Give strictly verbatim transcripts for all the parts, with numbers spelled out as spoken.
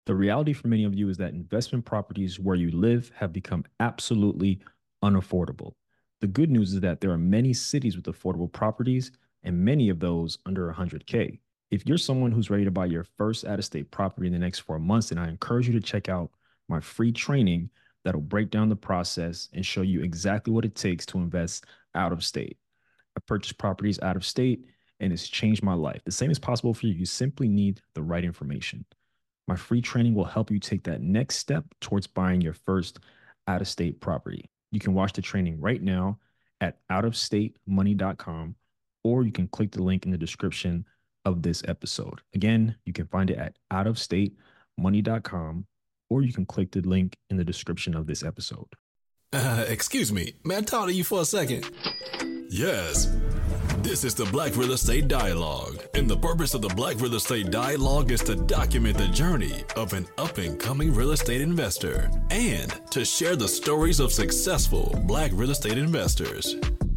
The reality for many of you is that investment properties where you live have become absolutely unaffordable. The good news is that there are many cities with affordable properties and many of those under one hundred K. If you're someone who's ready to buy your first out-of-state property in the next four months, then I encourage you to check out my free training that'll break down the process and show you exactly what it takes to invest out of state. I purchased properties out of state and it's changed my life. The same is possible for you. You simply need the right information. My free training will help you take that next step towards buying your first out of state property. You can watch the training right now at out of state money dot com, or you can click the link in the description of this episode. Again, you can find it at out of state money dot com, or you can click the link in the description of this episode. Uh, excuse me, may I talk to you for a second? Yes. This is the Black Real Estate Dialogue, and the purpose of the Black Real Estate Dialogue is to document the journey of an up-and-coming real estate investor and to share the stories of successful Black real estate investors.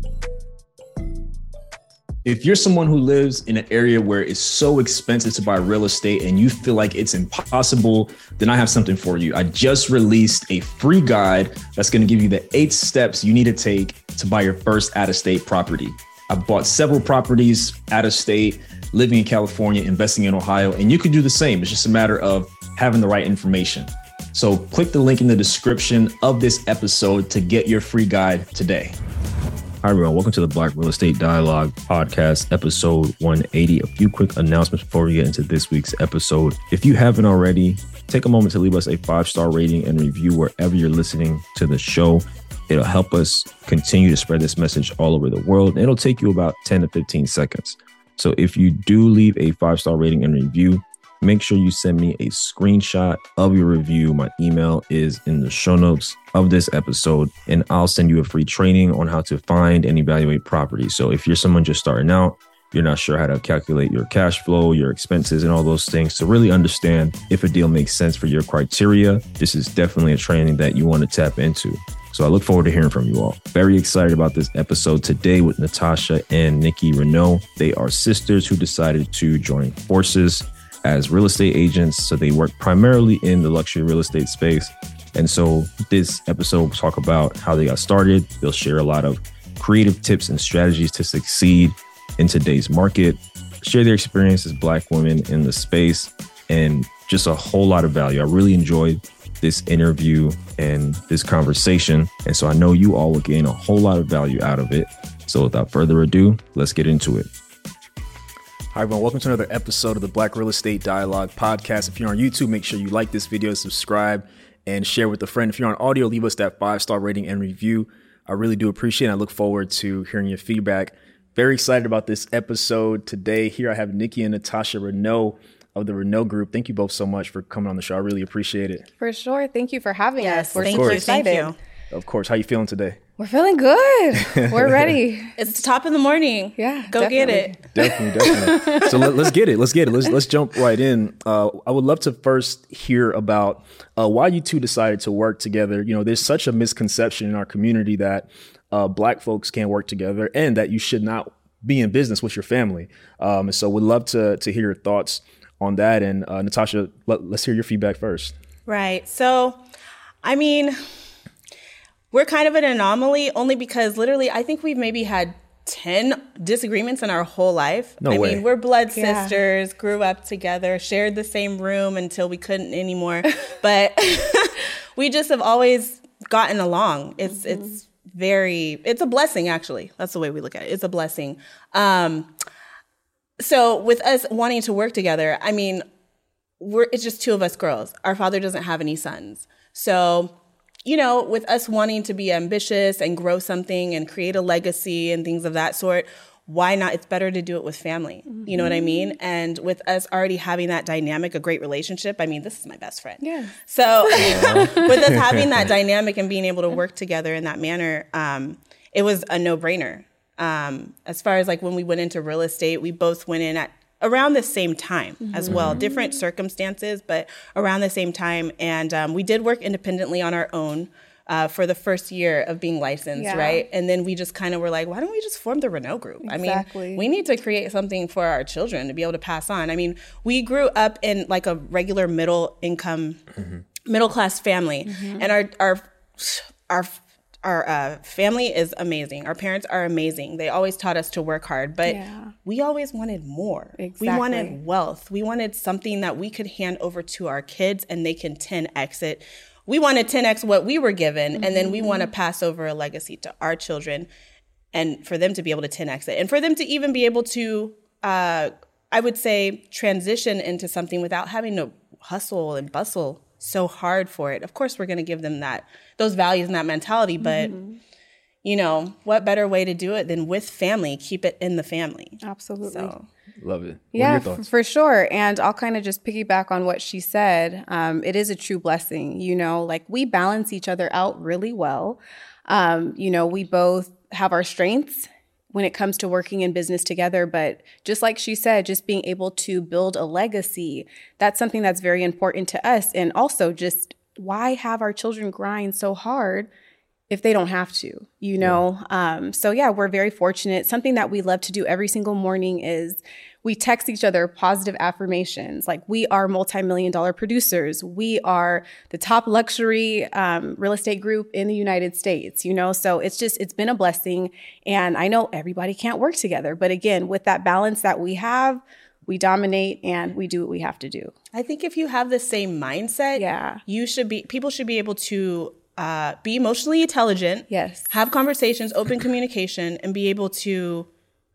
If you're someone who lives in an area where it's so expensive to buy real estate and you feel like it's impossible, then I have something for you. I just released a free guide that's going to give you the eight steps you need to take to buy your first out-of-state property. I bought several properties out of state, living in California, investing in Ohio, and you can do the same. It's just a matter of having the right information. So click the link in the description of this episode to get your free guide today. Hi, everyone. Welcome to the Black Real Estate Dialogue podcast, episode one eighty. A few quick announcements before we get into this week's episode. If you haven't already, take a moment to leave us a five-star rating and review wherever you're listening to the show. It'll help us continue to spread this message all over the world. And it'll take you about ten to fifteen seconds. So if you do leave a five-star rating and review, make sure you send me a screenshot of your review. My email is in the show notes of this episode, and I'll send you a free training on how to find and evaluate properties. So if you're someone just starting out, you're not sure how to calculate your cash flow, your expenses, and all those things to really understand if a deal makes sense for your criteria, this is definitely a training that you want to tap into. So I look forward to hearing from you all. Very excited about this episode today with Natasha and Nikki Renault. They are sisters who decided to join forces as real estate agents. So they work primarily in the luxury real estate space. And so this episode will talk about how they got started. They'll share a lot of creative tips and strategies to succeed in today's market, share their experience as Black women in the space, and just a whole lot of value. I really enjoyed this interview and this conversation. And so I know you all will gain a whole lot of value out of it. So without further ado, let's get into it. Hi, everyone. Welcome to another episode of the Black Real Estate Dialogue podcast. If you're on YouTube, make sure you like this video, subscribe, and share with a friend. If you're on audio, leave us that five-star rating and review. I really do appreciate it. I look forward to hearing your feedback. Very excited about this episode today. Here I have Nikki and Natasha Renault of the Renault Group. Thank you both so much for coming on the show. I really appreciate it. For sure. Thank you for having yes, us. We're thank super you. excited. Thank you. Of course. How you feeling today? We're feeling good. We're ready. It's the top of the morning. Yeah, Go definitely. get it. Definitely, definitely. So let, let's get it. Let's get it. Let's let's jump right in. Uh, I would love to first hear about uh, why you two decided to work together. You know, there's such a misconception in our community that uh, Black folks can't work together and that you should not be in business with your family. Um, and so we'd love to to hear your thoughts on that. And uh, Natasha, let, let's hear your feedback first. Right. So, I mean, we're kind of an anomaly only because literally I think we've maybe had ten disagreements in our whole life. No I way. mean, we're blood Yeah. sisters, grew up together, shared the same room until we couldn't anymore. But we just have always gotten along. It's mm-hmm. it's very, it's a blessing, actually. That's the way we look at it. It's a blessing. Um, so with us wanting to work together, I mean, we're it's just two of us girls. Our father doesn't have any sons. So, you know, with us wanting to be ambitious and grow something and create a legacy and things of that sort, why not? It's better to do it with family. Mm-hmm. You know what I mean? And with us already having that dynamic, a great relationship, I mean, this is my best friend. Yeah. So with us having that dynamic and being able to work together in that manner, um, it was a no-brainer. Um, as far as like when we went into real estate, we both went in at around the same time mm-hmm. as well, different circumstances, but around the same time. And um, we did work independently on our own uh, for the first year of being licensed, Yeah. right? And then we just kind of were like, why don't we just form the Renault Group? Exactly. I mean, we need to create something for our children to be able to pass on. I mean, we grew up in like a regular middle income, mm-hmm. middle class family, mm-hmm. and our our our our uh, family is amazing. Our parents are amazing. They always taught us to work hard, but Yeah. we always wanted more. Exactly. We wanted wealth. We wanted something that we could hand over to our kids and they can ten X it. We wanted ten X what we were given, mm-hmm. and then we want to pass over a legacy to our children and for them to be able to ten X it. And for them to even be able to, uh, I would say, transition into something without having to hustle and bustle so hard for it. Of course, we're going to give them that, those values and that mentality, but mm-hmm. you know, what better way to do it than with family? Keep it in the family. Absolutely. So. Love it. What Yeah, are your thoughts? f- for sure. And I'll kind of just piggyback on what she said. Um, it is a true blessing. You know, like we balance each other out really well. Um, you know, we both have our strengths when it comes to working in business together. But just like she said, just being able to build a legacy, that's something that's very important to us. And also just why have our children grind so hard if they don't have to, you know? Yeah. Um, so yeah, we're very fortunate. Something that we love to do every single morning is we text each other positive affirmations. Like we are multi-million dollar producers. We are the top luxury um, real estate group in the United States, you know? So it's just, it's been a blessing. And I know everybody can't work together, but again, with that balance that we have, we dominate and we do what we have to do. I think if you have the same mindset, Yeah. you should be, people should be able to uh, be emotionally intelligent, Yes. have conversations, open communication, and be able to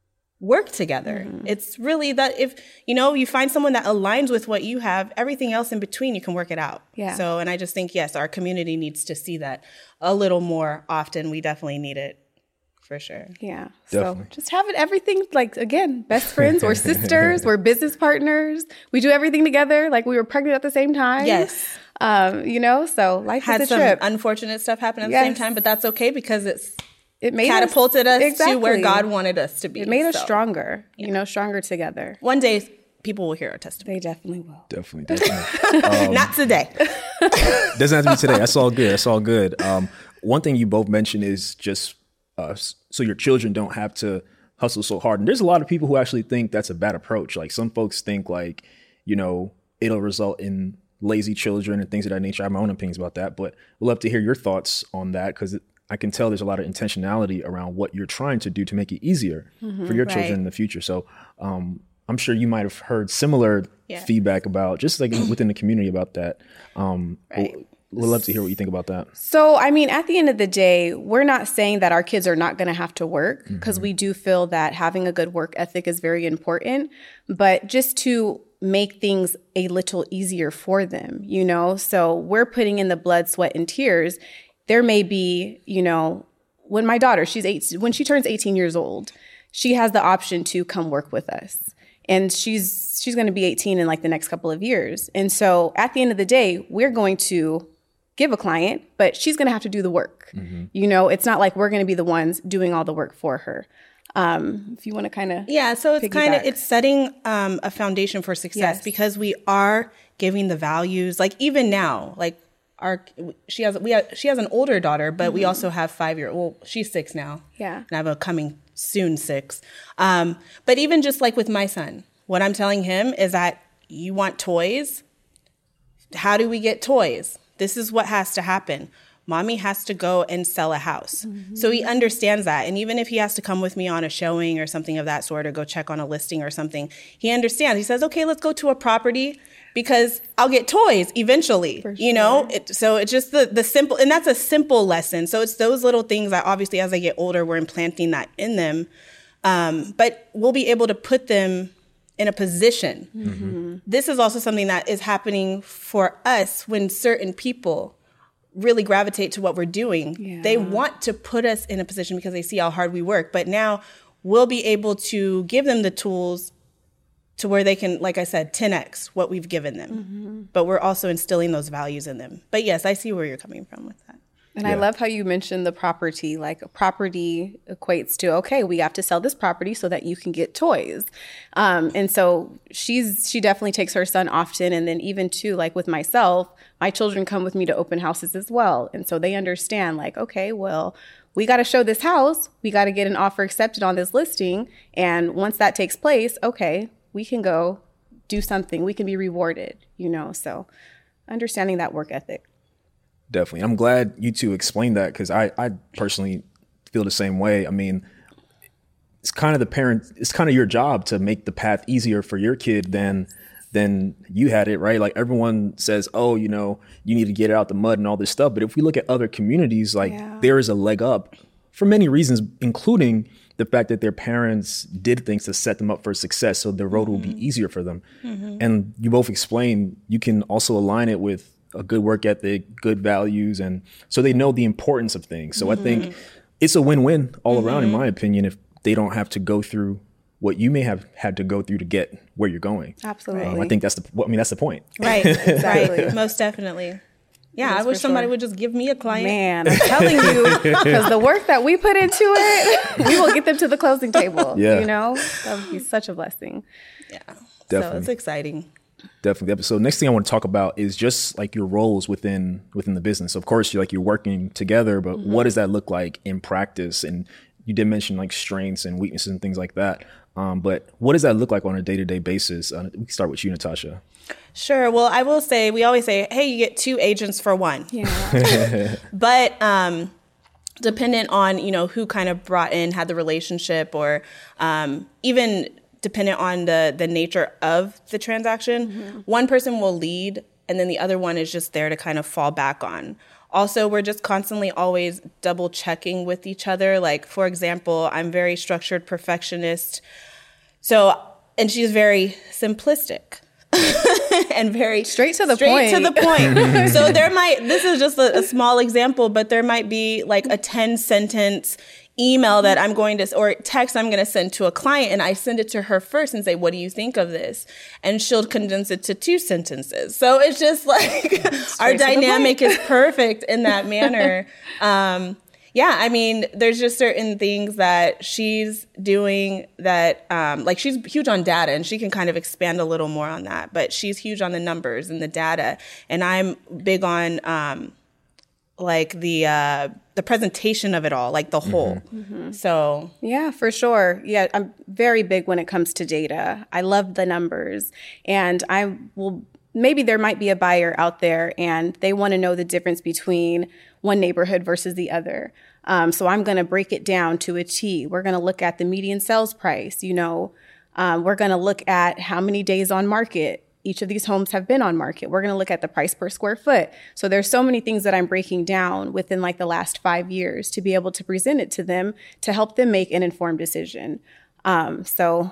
work together. Mm-hmm. It's really that if, you know, you find someone that aligns with what you have, everything else in between, you can work it out. Yeah. So, and I just think, yes, our community needs to see that a little more often. We definitely need it for sure. Yeah. Definitely. So just having everything, like, again, best friends, we're sisters, we're business partners. We do everything together. Like we were pregnant at the same time. Yes. Um, you know, so life Had is a some trip. unfortunate stuff happen at Yes. the same time, but that's okay because it's It made catapulted us, exactly. to where God wanted us to be. It made us So, stronger, you know, stronger together. one day people will hear our testimony. They definitely will. Definitely, definitely. Um, Not today. doesn't have to be today. That's all good. That's all good. Um, one thing you both mentioned is just uh, so your children don't have to hustle so hard. And there's a lot of people who actually think that's a bad approach. Like some folks think like, you know, it'll result in lazy children and things of that nature. I have my own opinions about that, but we'd love to hear your thoughts on that because I can tell there's a lot of intentionality around what you're trying to do to make it easier mm-hmm, for your right. children in the future. So um, I'm sure you might have heard similar Yeah. feedback about just like within the community about that. Um, Right. we'll, we'd love to hear what you think about that. So, I mean, at the end of the day, we're not saying that our kids are not going to have to work because mm-hmm. we do feel that having a good work ethic is very important, but just to make things a little easier for them, you know? So we're putting in the blood, sweat, and tears. There may be, you know, when my daughter, she's eight, when she turns eighteen years old, she has the option to come work with us. And she's she's going to be eighteen in like the next couple of years. And so at the end of the day, we're going to give a client, but she's going to have to do the work. Mm-hmm. You know, it's not like we're going to be the ones doing all the work for her. Um, if you want to kind of Yeah, so it's kind of, piggyback. it's setting um, a foundation for success Yes. because we are giving the values, like even now, like our, she has, we have, she has an older daughter, but mm-hmm. we also have five year, well, she's six now. Yeah. And I have a coming soon six. Um, but even just like with my son, what I'm telling him is that you want toys. How do we get toys? This is what has to happen. Mommy has to go and sell a house. Mm-hmm. So he understands that. And even if he has to come with me on a showing or something of that sort, or go check on a listing or something, he understands. He says, okay, let's go to a property because I'll get toys eventually, For you know? sure. It, so it's just the, the simple, and that's a simple lesson. So it's those little things that obviously as they get older, we're implanting that in them. Um, but we'll be able to put them in a position. Mm-hmm. This is also something that is happening for us when certain people really gravitate to what we're doing. Yeah. They want to put us in a position because they see how hard we work. But now we'll be able to give them the tools to where they can, like I said, ten X what we've given them. Mm-hmm. But we're also instilling those values in them. But yes, I see where you're coming from with that. And Yeah. I love how you mentioned the property. Like property equates to, okay, we have to sell this property so that you can get toys. Um, and so she's she definitely takes her son often. And then even too, like with myself, my children come with me to open houses as well. And so they understand like, okay, well, we got to show this house. We got to get an offer accepted on this listing. And once that takes place, okay, we can go do something. We can be rewarded, you know, so understanding that work ethic. Definitely. I'm glad you two explained that because I, I personally feel the same way. I mean, it's kind of the parent, it's kind of your job to make the path easier for your kid than than you had it, right? Like everyone says, oh, you know, you need to get out the mud and all this stuff. But if we look at other communities, like Yeah. there is a leg up for many reasons, including the fact that their parents did things to set them up for success. So the road mm-hmm. will be easier for them. Mm-hmm. And you both explained, you can also align it with a good work ethic, good values. And so they know the importance of things. So mm-hmm. I think it's a win-win all mm-hmm. around, in my opinion, if they don't have to go through what you may have had to go through to get where you're going. Absolutely. Um, I think that's the, I mean, that's the point. Right. Exactly. Right. Most definitely. Yeah, Yes, I wish for somebody sure. would just give me a client. Man, I'm telling you, because the work that we put into it, we will get them to the closing table. Yeah. You know, that would be such a blessing. Yeah. So Definitely. it's exciting. Definitely. So next thing I want to talk about is just like your roles within within the business. Of course, you're like you're working together, but mm-hmm. what does that look like in practice? And you did mention like strengths and weaknesses and things like that. Um, but what does that look like on a day-to-day basis? Uh, we can start with you, Natasha. Sure. Well, I will say, we always say, hey, you get two agents for one. Yeah. But um, dependent on, you know, who kind of brought in, had the relationship, or um, even dependent on the, the nature of the transaction, mm-hmm. one person will lead and then the other one is just there to kind of fall back on. Also, we're just constantly always double checking with each other. Like, for example, I'm very structured perfectionist. So, and she's very simplistic. And very Straight to the straight point. to the point. So there might, this is just a, a small example, but there might be like a ten sentence email that I'm going to, or text I'm going to send to a client, and I send it to her first and say, what do you think of this? And she'll condense it to two sentences. So it's just like our dynamic is perfect in that manner. Um, yeah, I mean, there's just certain things that she's doing that, um, like she's huge on data, and she can kind of expand a little more on that, but she's huge on the numbers and the data. And I'm big on um, like the uh, the presentation of it all, like the whole. Mm-hmm. So yeah, for sure. Yeah, I'm very big when it comes to data. I love the numbers, and I will. Maybe there might be a buyer out there and they want to know the difference between one neighborhood versus the other. Um, so I'm going to break it down to a T. We're going to look at the median sales price. You know, um, we're going to look at how many days on market each of these homes have been on market. We're going to look at the price per square foot. So there's so many things that I'm breaking down within like the last five years to be able to present it to them to help them make an informed decision. Um, so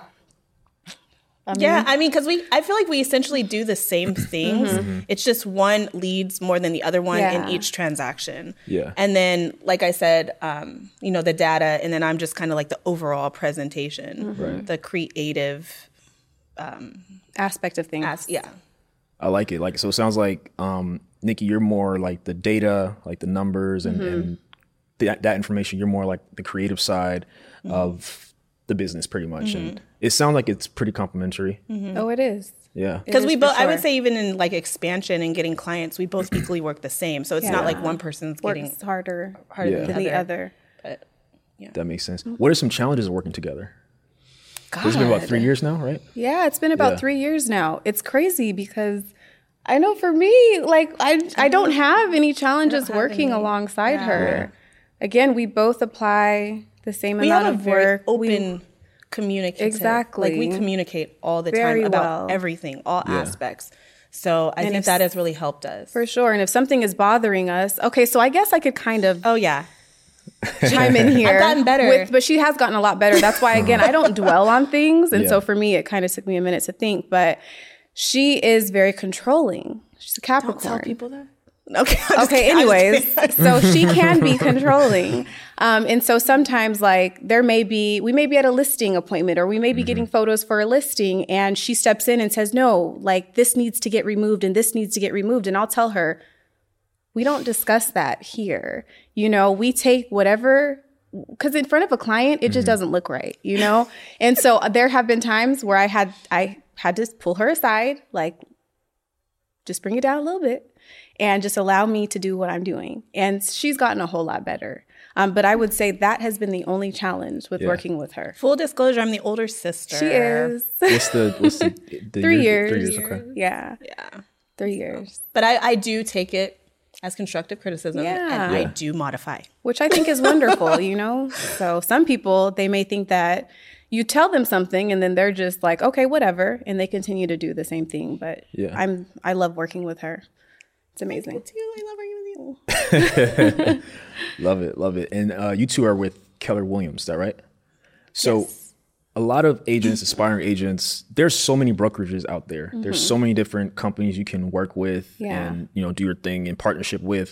I mean, yeah, I mean, because we, I feel like we essentially do the same things. Mm-hmm. It's just one leads more than the other one yeah. in each transaction. Yeah. And then, like I said, um, you know, the data, and then I'm just kind of like the overall presentation, mm-hmm. right. the creative um, aspect of things. As, yeah. I like it. Like, so it sounds like, um, Nikki, you're more like the data, like the numbers and, mm-hmm. and that, that information. You're more like the creative side mm-hmm. of the business pretty much. Mm-hmm. And it sounds like it's pretty complementary. Mm-hmm. Oh, it is. Yeah. Because we both, sure. I would say even in like expansion and getting clients, we both equally work the same. So it's yeah. not like one person's Works getting harder, harder yeah. than the other. But yeah. That makes sense. What are some challenges of working together? God. It's been about three years now, right? Yeah, it's been about yeah. three years now. It's crazy because I know for me, like I, I don't have any challenges have working any. alongside yeah. her. Yeah. Again, we both apply the same we amount have of a very work. Open, we, communicative. Exactly. Like we communicate all the very time about well. everything, all yeah. aspects. So I and think that has really helped us. For sure. And if something is bothering us, okay, so I guess I could kind of oh yeah chime in here. I've gotten better. With, but she has gotten a lot better. That's why, again, I don't dwell on things. And yeah. so for me, it kind of took me a minute to think. But she is very controlling. She's a Capricorn. Don't tell people that. Okay. Okay. Anyways, so she can be controlling, um, and so sometimes, like, there may be we may be at a listing appointment, or we may be mm-hmm. getting photos for a listing, and she steps in and says, "No, like this needs to get removed, and this needs to get removed," and I'll tell her, We don't discuss that here. You know, we take whatever, because in front of a client, it just mm-hmm. doesn't look right, you know? And so there have been times where I had, I had to pull her aside, like, just bring it down a little bit and just allow me to do what I'm doing. And she's gotten a whole lot better. Um, but I would say that has been the only challenge with yeah. working with her. Full disclosure, I'm the older sister. She is. What's the, what's the, the three year, years. Three years, okay. Yeah. Yeah. Three years. But I, I do take it as constructive criticism, yeah. and yeah. I do modify. Which I think is wonderful, you know? So some people, they may think that you tell them something and then they're just like, okay, whatever. And they continue to do the same thing. But yeah. I'm, I love working with her. It's amazing. I too. I love working with you. Love it. Love it. And uh, you two are with Keller Williams, is that right? So yes. A lot of agents, aspiring agents, there's so many brokerages out there. Mm-hmm. There's so many different companies you can work with yeah. and, you know, do your thing in partnership with.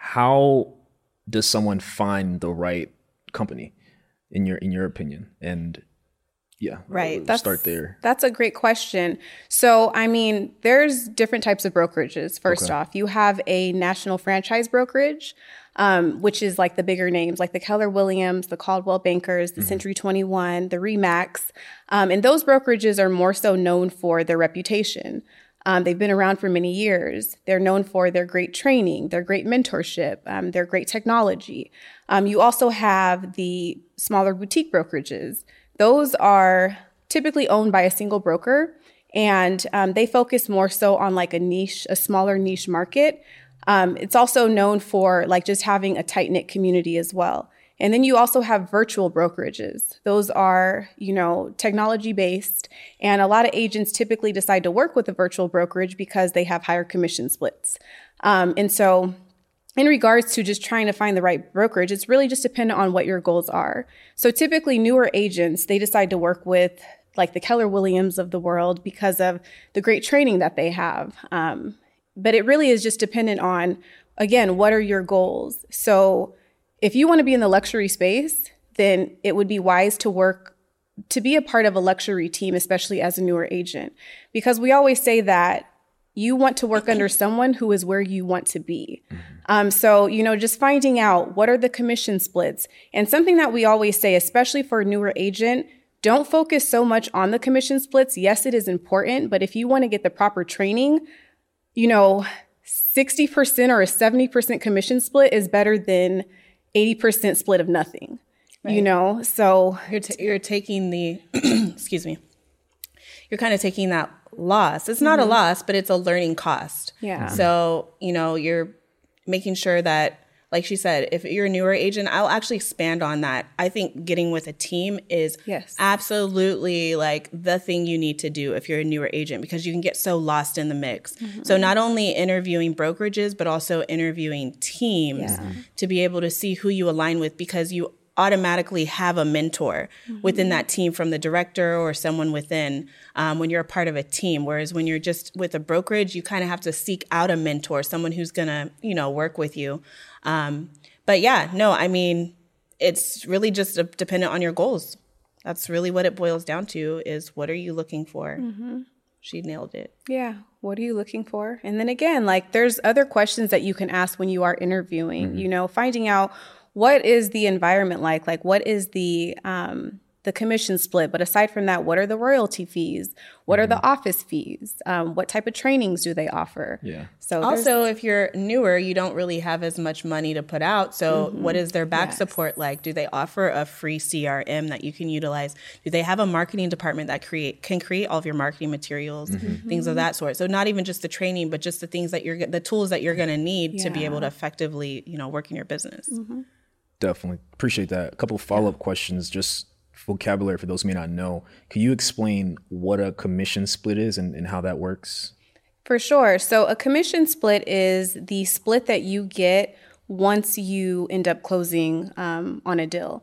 How does someone find the right company in your in your opinion? And yeah, right. We'll that's, start there. That's a great question. So, I mean, there's different types of brokerages. First okay. off, you have a national franchise brokerage, um, which is like the bigger names, like the Keller Williams, the Caldwell Bankers, the mm-hmm. Century twenty-one, the Remax. Um, and those brokerages are more so known for their reputation. Um, they've been around for many years. They're known for their great training, their great mentorship, um, their great technology. Um, you also have the smaller boutique brokerages. Those are typically owned by a single broker, and um, they focus more so on like a niche, a smaller niche market. Um, it's also known for like just having a tight-knit community as well. And then you also have virtual brokerages. Those are, you know, technology-based, and a lot of agents typically decide to work with a virtual brokerage because they have higher commission splits. Um, and so in regards to just trying to find the right brokerage, it's really just dependent on what your goals are. So typically newer agents, they decide to work with like the Keller Williams of the world because of the great training that they have. Um, but it really is just dependent on, again, what are your goals? So if you want to be in the luxury space, then it would be wise to work, to be a part of a luxury team, especially as a newer agent, because we always say that you want to work under someone who is where you want to be. Mm-hmm. Um, so, you know, just finding out what are the commission splits. And something that we always say, especially for a newer agent, don't focus so much on the commission splits. Yes, it is important, but if you want to get the proper training, you know, sixty percent or a seventy percent commission split is better than eighty percent split of nothing, right. you know? So you're, t- you're taking the, excuse me, you're kind of taking that loss. It's not mm-hmm. a loss, but it's a learning cost. Yeah. So, you know, you're making sure that, like she said, if you're a newer agent, I'll actually expand on that. I think getting with a team is yes. absolutely like the thing you need to do if you're a newer agent, because you can get so lost in the mix. Mm-hmm. So not only interviewing brokerages, but also interviewing teams yeah. to be able to see who you align with, because you automatically have a mentor mm-hmm. within that team from the director or someone within um, when you're a part of a team. Whereas when you're just with a brokerage, you kind of have to seek out a mentor, someone who's going to, you know, work with you. Um, but yeah, no, I mean, it's really just a, dependent on your goals. That's really what it boils down to, is what are you looking for? Mm-hmm. She nailed it. Yeah. What are you looking for? And then again, like there's other questions that you can ask when you are interviewing, mm-hmm. you know, finding out what is the environment like? Like, what is the um, the commission split? But aside from that, what are the royalty fees? What mm-hmm. are the office fees? Um, what type of trainings do they offer? Yeah. So also, if you're newer, you don't really have as much money to put out. So mm-hmm. what is their back yes. support like? Do they offer a free C R M that you can utilize? Do they have a marketing department that create can create all of your marketing materials, mm-hmm. things of that sort? So not even just the training, but just the things that you're the tools that you're going to need yeah. to be able to effectively, you know, work in your business. Mm-hmm. Definitely. Appreciate that. A couple of follow-up yeah. questions, just vocabulary for those who may not know. Can you explain what a commission split is and, and how that works? For sure. So a commission split is the split that you get once you end up closing um, on a deal.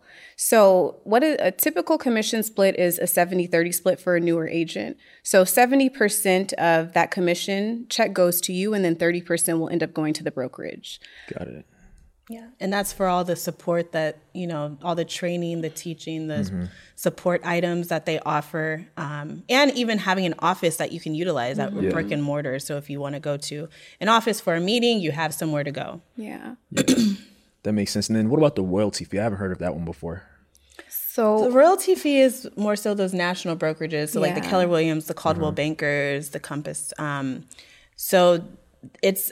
So what a, a typical commission split is a seventy thirty split for a newer agent. So seventy percent of that commission check goes to you, and then thirty percent will end up going to the brokerage. Got it. Yeah. And that's for all the support that, you know, all the training, the teaching, the mm-hmm. support items that they offer, um, and even having an office that you can utilize at mm-hmm. brick and mortar. So if you want to go to an office for a meeting, you have somewhere to go. Yeah. yeah. That makes sense. And then what about the royalty fee? I haven't heard of that one before. So the royalty fee is more so those national brokerages. So yeah. like the Keller Williams, the Caldwell mm-hmm. Bankers, the Compass. Um, so it's,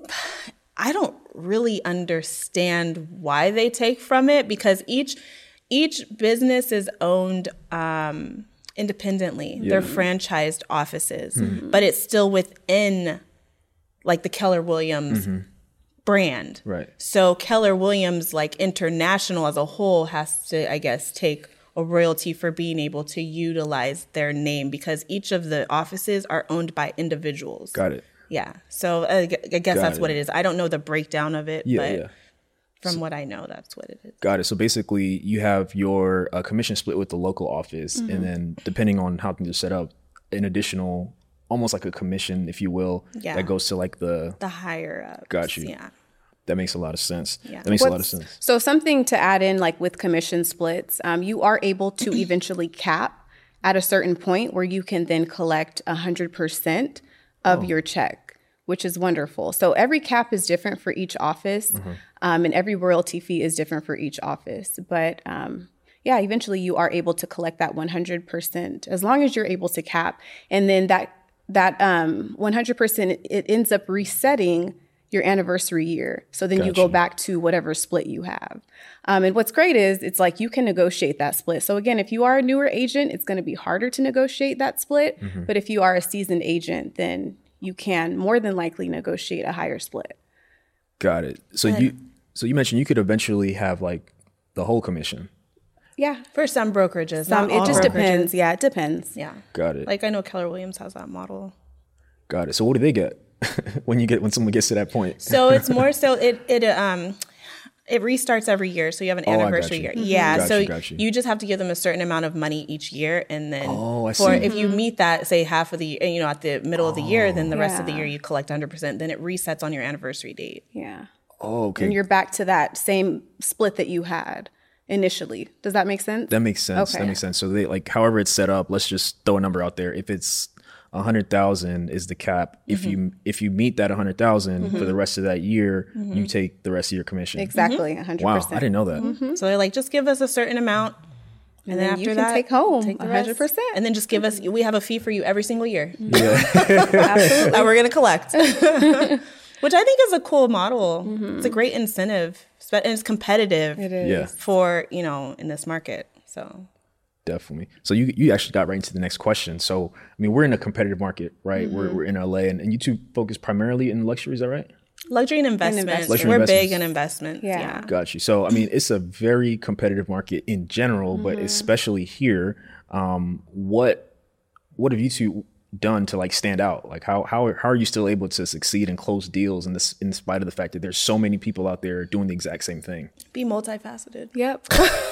I don't really understand why they take from it, because each each business is owned um, independently. Yeah. They're franchised offices, mm-hmm. but it's still within like the Keller Williams mm-hmm. brand. Right. So Keller Williams, like international as a whole, has to, I guess, take a royalty for being able to utilize their name, because each of the offices are owned by individuals. Got it. Yeah. So uh, I guess Got that's it. what it is. I don't know the breakdown of it, yeah, but yeah. from so, what I know, that's what it is. Got it. So basically you have your uh, commission split with the local office, mm-hmm. and then depending on how things are set up, an additional, almost like a commission, if you will, yeah. that goes to like the... The higher ups. Got you. Yeah. That makes a lot of sense. Yeah. That makes What's, a lot of sense. So something to add in, like with commission splits, um, you are able to eventually cap at a certain point where you can then collect one hundred percent of oh. your check, which is wonderful. So every cap is different for each office, mm-hmm. um, and every royalty fee is different for each office. But um, yeah, eventually you are able to collect that one hundred percent as long as you're able to cap. And then that that um, one hundred percent, it ends up resetting your anniversary year. So then gotcha. you go back to whatever split you have. Um, and what's great is it's like you can negotiate that split. So again, if you are a newer agent, it's going to be harder to negotiate that split. Mm-hmm. But if you are a seasoned agent, then you can more than likely negotiate a higher split. Got it. So and, you so you mentioned you could eventually have like the whole commission. Yeah. For some brokerages. Some, it just brokerages. depends. Yeah, it depends. Yeah. Got it. Like I know Keller Williams has that model. Got it. So what do they get when you get when someone gets to that point? So it's more so it it um it restarts every year. So you have an oh, anniversary year. Mm-hmm. Yeah. Got so you, got you. you just have to give them a certain amount of money each year, and then oh, I for see. if you meet that, say half of the you know at the middle oh. of the year, then the rest yeah. of the year you collect one hundred percent. Then it resets on your anniversary date. Yeah. Oh, okay. And you're back to that same split that you had initially. Does that make sense? That makes sense. Okay. That makes sense. So they like however it's set up, let's just throw a number out there. If it's a hundred thousand is the cap. Mm-hmm. If you if you meet that a hundred thousand mm-hmm. for the rest of that year, mm-hmm. you take the rest of your commission. Exactly, a hundred wow, percent. I didn't know that. Mm-hmm. So they're like, just give us a certain amount, and, and then, then after you that, can take home take a hundred percent, and then just give us. We have a fee for you every single year. Yeah, absolutely. That we're gonna collect. Which I think is a cool model. Mm-hmm. It's a great incentive, and it's competitive. It is yeah. for you know in this market. So. Definitely. So you you actually got right into the next question. So, I mean, we're in a competitive market, right? Mm-hmm. We're we're in L A, and, and you two focus primarily in luxury, is that right? Luxury and investment. investment. Luxury we're investments. big in investment. Yeah. yeah. Got you. So, I mean, it's a very competitive market in general, mm-hmm. but especially here. Um, what what have you two done to like stand out? Like how how how are you still able to succeed and close deals in this in spite of the fact that there's so many people out there doing the exact same thing? Be multifaceted. Yep.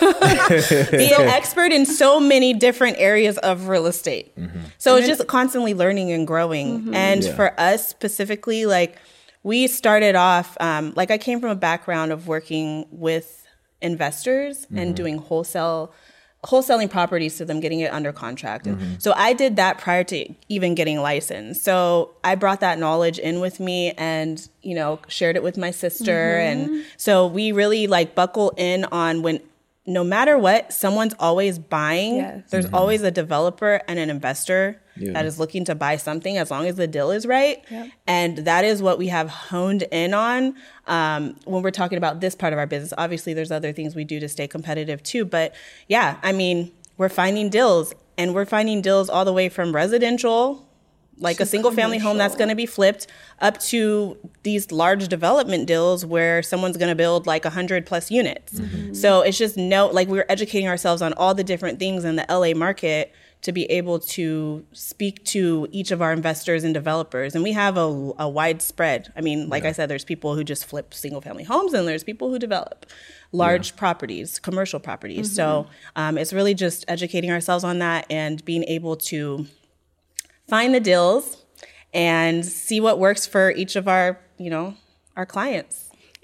Be an expert in so many different areas of real estate. Mm-hmm. So and it's just constantly learning and growing. Mm-hmm. And yeah. for us specifically, like we started off, um, like I came from a background of working with investors mm-hmm. and doing wholesale wholesaling properties to them, getting it under contract. And mm-hmm. so I did that prior to even getting licensed. So I brought that knowledge in with me and, you know, shared it with my sister. Mm-hmm. And so we really like buckle in on when, no matter what, someone's always buying. Yes. There's mm-hmm. always a developer and an investor yeah. that is looking to buy something as long as the deal is right. Yep. And that is what we have honed in on um, when we're talking about this part of our business. Obviously, there's other things we do to stay competitive too. But yeah, I mean, we're finding deals and we're finding deals all the way from residential, like a single family home that's going to be flipped, up to these large development deals where someone's going to build like one hundred plus units. Mm-hmm. So it's just no, like we're educating ourselves on all the different things in the L A market to be able to speak to each of our investors and developers. And we have a, a wide spread. I mean, like yeah. I said, there's people who just flip single family homes and there's people who develop large yeah. properties, commercial properties. Mm-hmm. So um, it's really just educating ourselves on that and being able to find the deals and see what works for each of our, you know, our clients.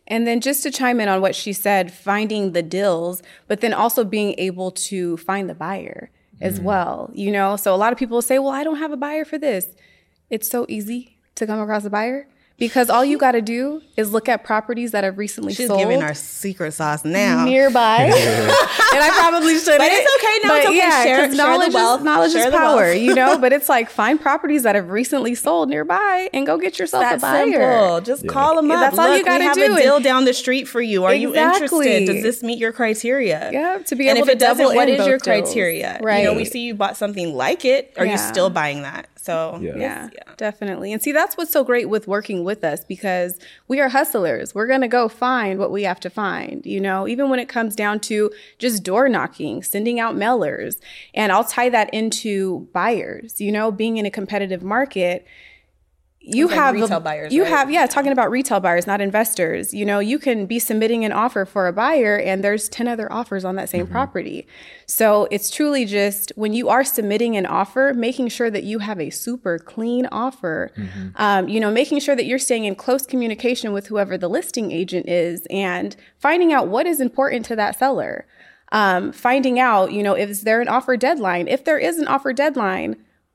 And then just to chime in on what she said, finding the deals, but then also being able to find the buyer as mm. well, you know? So a lot of people say, well, I don't have a buyer for this. It's so easy to come across a buyer. Because all you got to do is look at properties that have recently She's sold. She's giving our secret sauce now. Nearby. And I probably shouldn't. But it's okay. No, but it's okay. Yeah, share, knowledge share the wealth. Is, knowledge share is power, you know? But it's like, find properties that have recently sold nearby and go get yourself That's a buyer. Simple. Just yeah. call them up. That's Look, all you got to do. We have a deal down the street for you. Are exactly. you interested? Does this meet your criteria? Yeah, to be and able if to it doesn't, what is your deals. criteria? Right. You know, we see you bought something like it. Are yeah. you still buying that? So yeah. Yeah, yeah, definitely. And see, that's what's so great with working with us, because we are hustlers. We're going to go find what we have to find, you know, even when it comes down to just door knocking, sending out mailers. And I'll tie that into buyers, you know, being in a competitive market. You like have retail a, buyers, you right? have, yeah, talking about retail buyers, not investors. You know, you can be submitting an offer for a buyer and there's ten other offers on that same mm-hmm. property. So it's truly just when you are submitting an offer, making sure that you have a super clean offer, mm-hmm. um, you know, making sure that you're staying in close communication with whoever the listing agent is and finding out what is important to that seller. Um, finding out, you know, is there an offer deadline? If there is an offer deadline,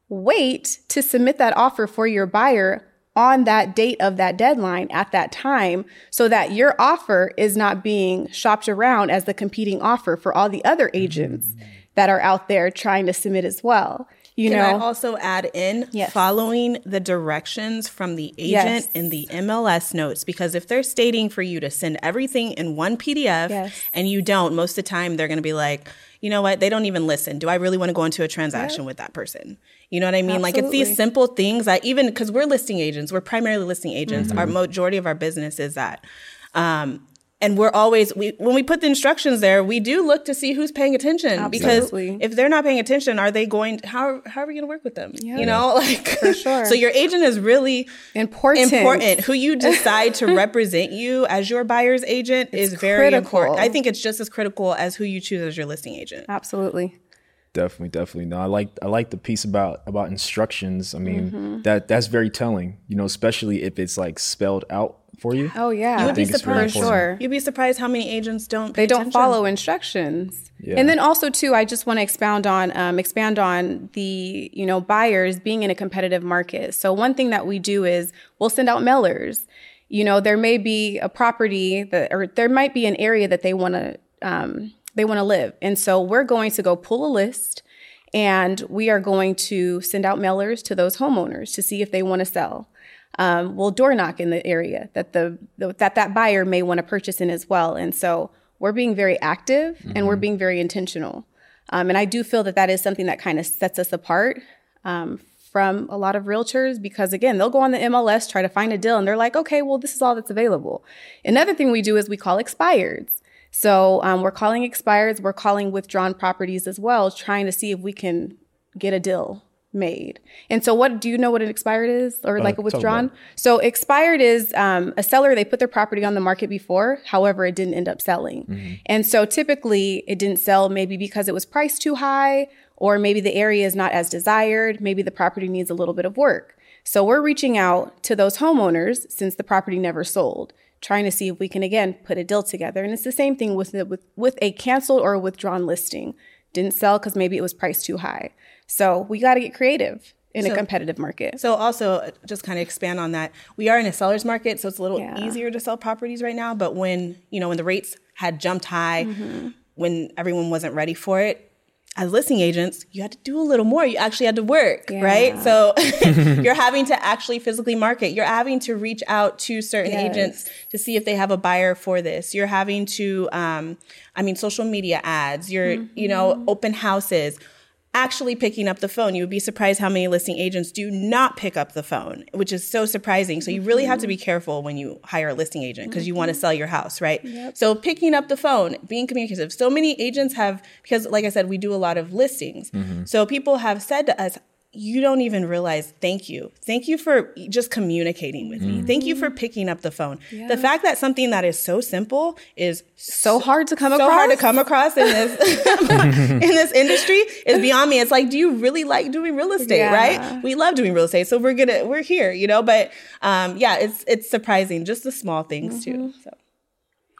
wait to submit that offer for your buyer on that date of that deadline at that time, so that your offer is not being shopped around as the competing offer for all the other agents mm-hmm. that are out there trying to submit as well. You Can know, I also add in yes. following the directions from the agent yes. in the M L S notes, because if they're stating for you to send everything in one P D F yes. and you don't, most of the time they're going to be like, you know what, they don't even listen. Do I really want to go into a transaction yep. with that person? You know what I mean? Absolutely. Like it's these simple things that even because we're listing agents, we're primarily listing agents. Mm-hmm. Our majority of our business is that. Um, And we're always, we when we put the instructions there, we do look to see who's paying attention. Absolutely. Because if they're not paying attention, are they going, to, how, how are we going to work with them? Yeah. You know, like, for sure. So your agent is really important. important. Who you decide to represent you as your buyer's agent it's is very critical. important. I think it's just as critical as who you choose as your listing agent. Absolutely. Definitely, definitely. No, I like I like the piece about about instructions. I mean, mm-hmm. that that's very telling, you know, especially if it's like spelled out for you. Oh yeah. You would be surprised. Sure. You'd be surprised how many agents don't pay They don't attention. follow instructions. Yeah. And then also too, I just want to expound on um, expand on the, you know, buyers being in a competitive market. So one thing that we do is we'll send out mailers. You know, there may be a property that, or there might be an area that they want to um, they want to live. And so we're going to go pull a list and we are going to send out mailers to those homeowners to see if they want to sell. Um, we'll door knock in the area that the, the that that buyer may want to purchase in as well. And so we're being very active mm-hmm. and we're being very intentional. Um, and I do feel that that is something that kind of sets us apart um, from a lot of realtors, because again, they'll go on the M L S, try to find a deal, and they're like, okay, well, this is all that's available. Another thing we do is we call expireds. So um, we're calling expireds, we're calling withdrawn properties as well, trying to see if we can get a deal made. And so what, do you know what an expired is, or like uh, a withdrawn? So expired is um, a seller, they put their property on the market before, however, it didn't end up selling. Mm-hmm. And so typically it didn't sell maybe because it was priced too high, or maybe the area is not as desired, maybe the property needs a little bit of work. So we're reaching out to those homeowners since the property never sold, trying to see if we can, again, put a deal together. And it's the same thing with the, with, with a canceled or a withdrawn listing. Didn't sell because maybe it was priced too high. So we got to get creative in so, a competitive market. So also, just kind of expand on that, we are in a seller's market, so it's a little yeah. easier to sell properties right now. But when, you know, when the rates had jumped high, mm-hmm. when everyone wasn't ready for it, as listing agents, you had to do a little more. You actually had to work, yeah. right? So you're having to actually physically market. You're having to reach out to certain yes. agents to see if they have a buyer for this. You're having to, um, I mean, social media ads, you're, mm-hmm. you know, open houses, actually picking up the phone. You would be surprised how many listing agents do not pick up the phone, which is so surprising. So you really have to be careful when you hire a listing agent because mm-hmm. you want to sell your house, right? Yep. So picking up the phone, being communicative. So many agents have, because like I said, we do a lot of listings. Mm-hmm. So people have said to us, you don't even realize, thank you. Thank you for just communicating with mm-hmm. me. Thank you for picking up the phone. Yeah. The fact that something that is so simple is so hard to come so across. So hard to come across in this in this industry is beyond me. It's like, do you really like doing real estate, yeah. right? We love doing real estate, so we're gonna we're here, you know. But um, yeah, it's it's surprising, just the small things mm-hmm. too. So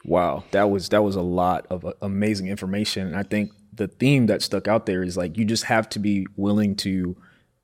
Wow, that was that was a lot of uh, amazing information. And I think the theme that stuck out there is like you just have to be willing to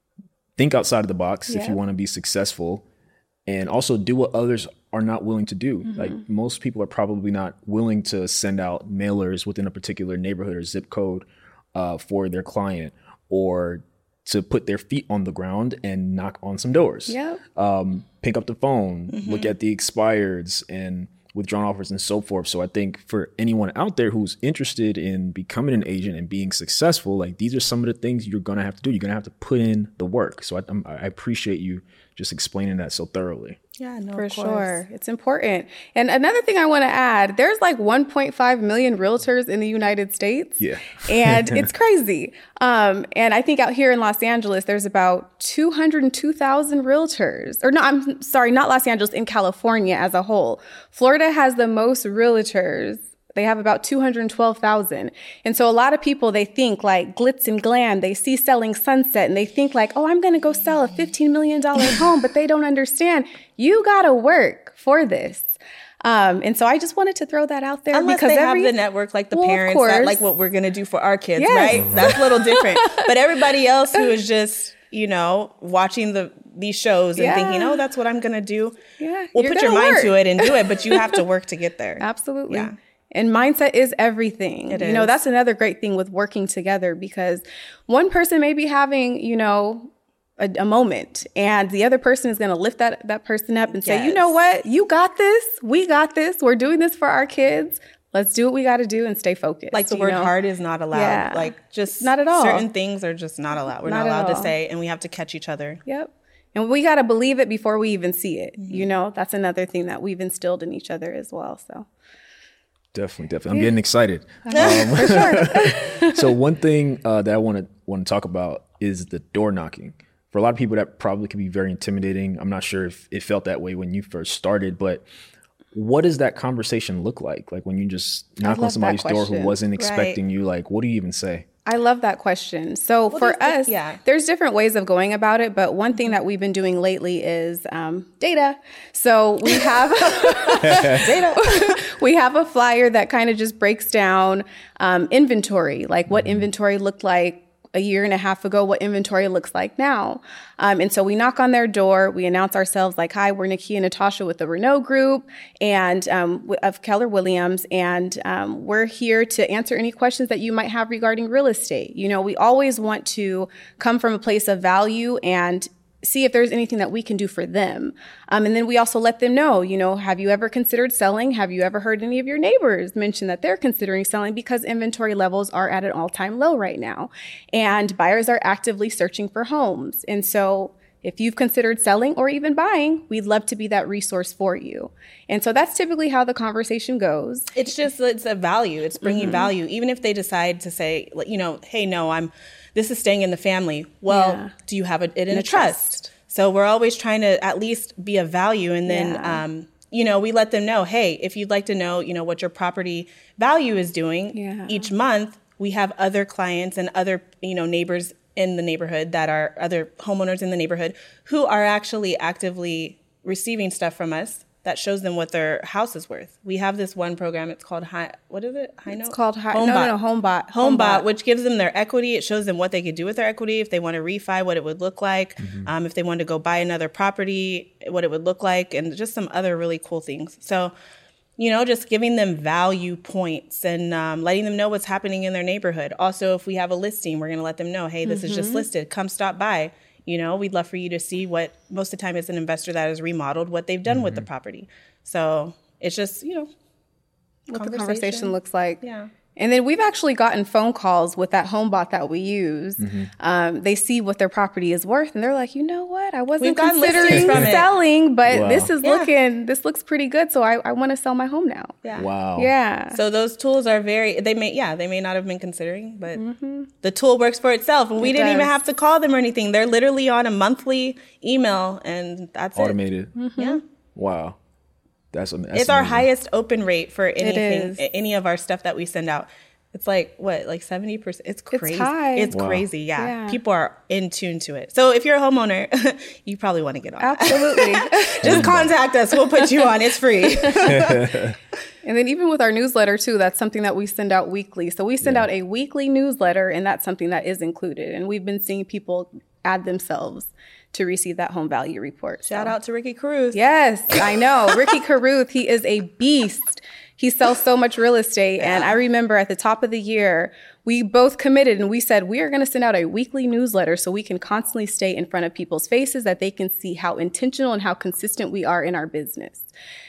think outside of the box yeah. if you want to be successful, and also do what others are not willing to do. Mm-hmm. Like most people are probably not willing to send out mailers within a particular neighborhood or zip code uh, for their client, or to put their feet on the ground and knock on some doors. Yeah. Um, pick up the phone, mm-hmm. look at the expireds and withdrawn offers and so forth. So I think for anyone out there who's interested in becoming an agent and being successful, like these are some of the things you're going to have to do. You're going to have to put in the work. So I, I appreciate you just explaining that so thoroughly. Yeah, no, for of course. sure. It's important. And another thing I want to add, there's like one point five million realtors in the United States. Yeah. And it's crazy. Um, and I think out here in Los Angeles, there's about two hundred two thousand realtors. Or no, I'm sorry, not Los Angeles, in California as a whole. Florida has the most realtors. They have about two hundred twelve thousand. And so a lot of people, they think like glitz and glam. They see Selling Sunset and they think like, oh, I'm going to go sell a fifteen million dollars home. But they don't understand. You got to work for this. Um, and so I just wanted to throw that out there. Unless because they every, have the network like the well, parents, that like what we're going to do for our kids, yes. right? That's a little different. But everybody else who is just, you know, watching the these shows and yeah. thinking, oh, that's what I'm going to do. Yeah, Well, put your mind work. to it and do it, but you have to work to get there. Absolutely. Yeah. And mindset is everything. It you is. know, that's another great thing with working together, because one person may be having, you know, a, a moment, and the other person is going to lift that, that person up and say, Yes. you know what, you got this. We got this. We're doing this for our kids. Let's do what we got to do and stay focused. Like the you word know? hard is not allowed. Yeah. Like just Not at all. certain things are just not allowed. We're Not not, at allowed to all. say, and we have to catch each other. Yep. And we got to believe it before we even see it. Mm-hmm. You know, that's another thing that we've instilled in each other as well. So. Definitely, definitely. I'm yeah. getting excited. Um, For sure. So one thing uh, that I want to want to talk about is the door knocking. For a lot of people, that probably could be very intimidating. I'm not sure if it felt that way when you first started, but what does that conversation look like? Like when you just knock on somebody's door who wasn't expecting right. you, like, what do you even say? I love that question. So what for us, the, yeah. there's different ways of going about it. But one thing that we've been doing lately is um, data. So we have data. We have a flyer that kind of just breaks down um, inventory, like what mm-hmm. inventory looked like a year and a half ago, what inventory looks like now. Um, and so we knock on their door. We announce ourselves like, hi, we're Nikki and Natasha with the Renault Group and um, of Keller Williams. And um, we're here to answer any questions that you might have regarding real estate. You know, we always want to come from a place of value and see if there's anything that we can do for them. Um, and then we also let them know, you know, have you ever considered selling? Have you ever heard any of your neighbors mention that they're considering selling, because inventory levels are at an all-time low right now. And buyers are actively searching for homes. And so if you've considered selling or even buying, we'd love to be that resource for you. And so that's typically how the conversation goes. It's just, it's a value. It's bringing mm-hmm. value. Even if they decide to say, you know, hey, no, I'm, this is staying in the family. Well, yeah. do you have it in, in a, a trust? trust? So we're always trying to at least be a value. And then, yeah. um, you know, we let them know, hey, if you'd like to know, you know, what your property value is doing yeah. each month, we have other clients and other, you know, neighbors in the neighborhood that are other homeowners in the neighborhood who are actually actively receiving stuff from us that shows them what their house is worth. We have this one program. It's called High. What is it? High It's Note? called High. HomeBot. No, no, no, HomeBot. HomeBot, HomeBot, which gives them their equity. It shows them what they could do with their equity if they want to refi, what it would look like. Mm-hmm. Um, if they wanted to go buy another property, what it would look like, and just some other really cool things. So, you know, just giving them value points and um, letting them know what's happening in their neighborhood. Also, if we have a listing, we're going to let them know, hey, this mm-hmm. is just listed. Come stop by. You know, we'd love for you to see what, most of the time it's an investor that has remodeled, what they've done mm-hmm. with the property. So it's just, you know, what the conversation looks like. Yeah. And then we've actually gotten phone calls with that HomeBot that we use. Mm-hmm. Um, they see what their property is worth, and they're like, you know what? I wasn't considering selling, but wow. this is yeah. looking, this looks pretty good. So I, I want to sell my home now. Yeah. Wow. Yeah. So those tools are very, they may, yeah, they may not have been considering, but mm-hmm. the tool works for itself. And we it didn't does. even have to call them or anything. They're literally on a monthly email, and that's automated. it. Automated. Mm-hmm. Yeah. Wow. That's, that's it's amazing. our highest open rate for anything, any of our stuff that we send out. It's like, what, like seventy percent? It's crazy. It's high. It's wow. crazy, yeah. yeah. People are in tune to it. So if you're a homeowner, you probably want to get on. Absolutely. Just contact us. We'll put you on. It's free. And then even with our newsletter too, that's something that we send out weekly. So we send yeah. out a weekly newsletter, and that's something that is included. And we've been seeing people add themselves to receive that home value report. Shout so. out to Ricky Caruth. Yes, I know. Ricky Caruth, he is a beast. He sells so much real estate. Yeah. And I remember at the top of the year, we both committed and we said, we are going to send out a weekly newsletter so we can constantly stay in front of people's faces, that they can see how intentional and how consistent we are in our business.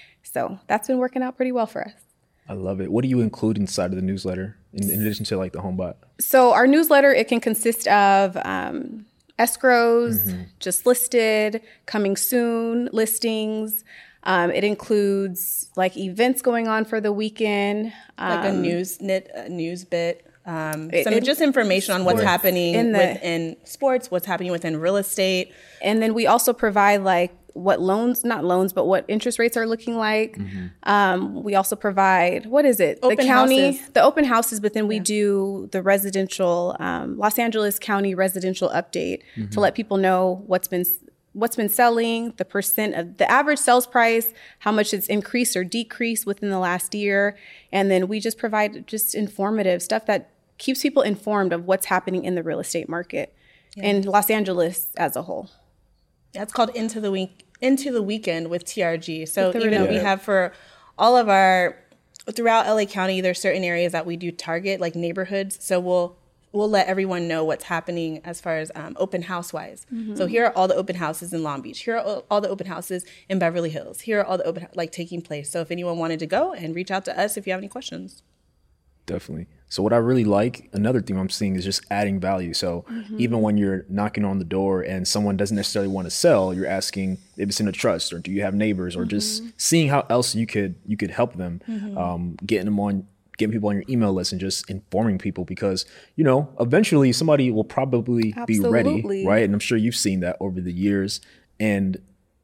So that's been working out pretty well for us. I love it. What do you include inside of the newsletter in, in addition to like the home bot? So our newsletter, it can consist of um, escrows, mm-hmm. just listed, coming soon listings. Um, it includes like events going on for the weekend. Um, like a news knit, a news bit. Um, some it, just information on what's sports. happening in the, within sports, what's happening within real estate. And then we also provide like what loans, not loans, but what interest rates are looking like. Mm-hmm. Um, we also provide, what is it? Open the county, houses. the open houses, but then we yeah. do the residential, um, Los Angeles County residential update mm-hmm. to let people know what's been what's been selling, the percent of the average sales price, how much it's increased or decreased within the last year. And then we just provide just informative stuff that keeps people informed of what's happening in the real estate market yeah. and Los Angeles as a whole. That's called Into the Week, Into the Weekend with T R G. So even yeah. we have for all of our, throughout L A County, there's certain areas that we do target, like neighborhoods. So we'll We'll let everyone know what's happening as far as um, open house wise. Mm-hmm. So here are all the open houses in Long Beach. Here are all the open houses in Beverly Hills. Here are all the open like taking place. So if anyone wanted to go, and reach out to us if you have any questions. Definitely. So what I really like, another thing I'm seeing is just adding value. So mm-hmm. even when you're knocking on the door and someone doesn't necessarily want to sell, you're asking if it's in a trust, or do you have neighbors, or mm-hmm. just seeing how else you could you could help them, mm-hmm. um, getting them on. Getting people on your email list and just informing people, because, you know, eventually somebody will probably Absolutely. be ready, right? And I'm sure you've seen that over the years, and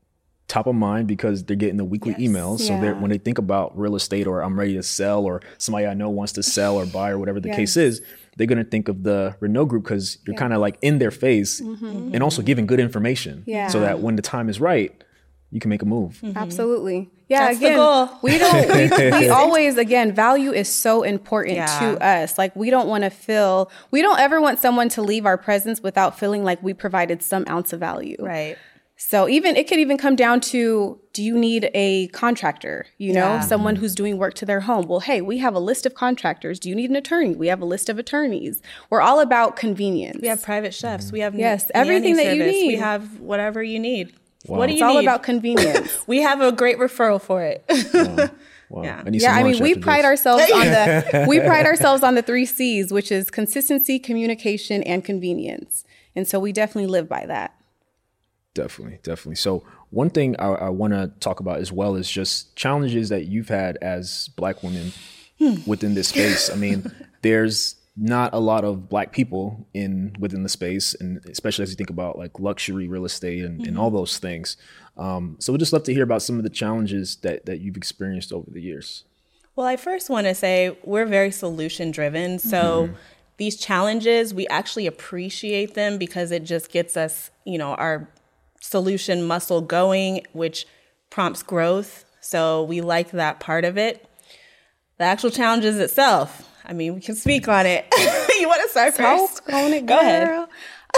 top of mind because they're getting the weekly yes. emails. Yeah. So they're, when they think about real estate, or I'm ready to sell, or somebody I know wants to sell or buy, or whatever the yes. case is, they're going to think of the Renault Group, because you're yeah. kind of like in their face mm-hmm. and also giving good information yeah. so that when the time is right, you can make a move. Mm-hmm. Absolutely. Yeah, That's again, the goal. we don't, we, we always, again, value is so important yeah. to us. Like, we don't want to feel, we don't ever want someone to leave our presence without feeling like we provided some ounce of value. Right. So even, it could even come down to, do you need a contractor? You know, yeah. someone who's doing work to their home. Well, hey, we have a list of contractors. Do you need an attorney? We have a list of attorneys. We're all about convenience. We have private chefs. We have yes, everything that service. you need. We have whatever you need. Wow. What do you it's all need? about convenience. We have a great referral for it. Wow. Wow. Yeah, I, need yeah, some I mean, we pride this. ourselves on the we pride ourselves on the three C's, which is consistency, communication, and convenience. And so we definitely live by that. Definitely, definitely. So one thing I, I want to talk about as well is just challenges that you've had as Black women within this space. I mean, there's not a lot of Black people in within the space, and especially as you think about like luxury real estate and, mm-hmm. and all those things. Um, so we'd just love to hear about some of the challenges that, that you've experienced over the years. Well, I first want to say we're very solution driven. So mm-hmm. these challenges, we actually appreciate them because it just gets us, you know, our solution muscle going, which prompts growth. So we like that part of it. The actual challenges itself, I mean, we can speak on it. You want to start first? Talk on it, Go girl. ahead. Um,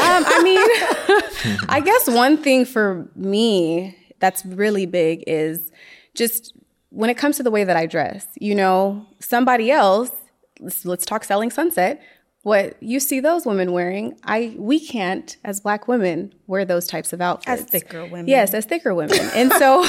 I mean, I guess one thing for me that's really big is just when it comes to the way that I dress. You know, somebody else, let's, let's talk Selling Sunset, what you see those women wearing, I we can't, as Black women, wear those types of outfits. As thicker women. Yes, as thicker women. And so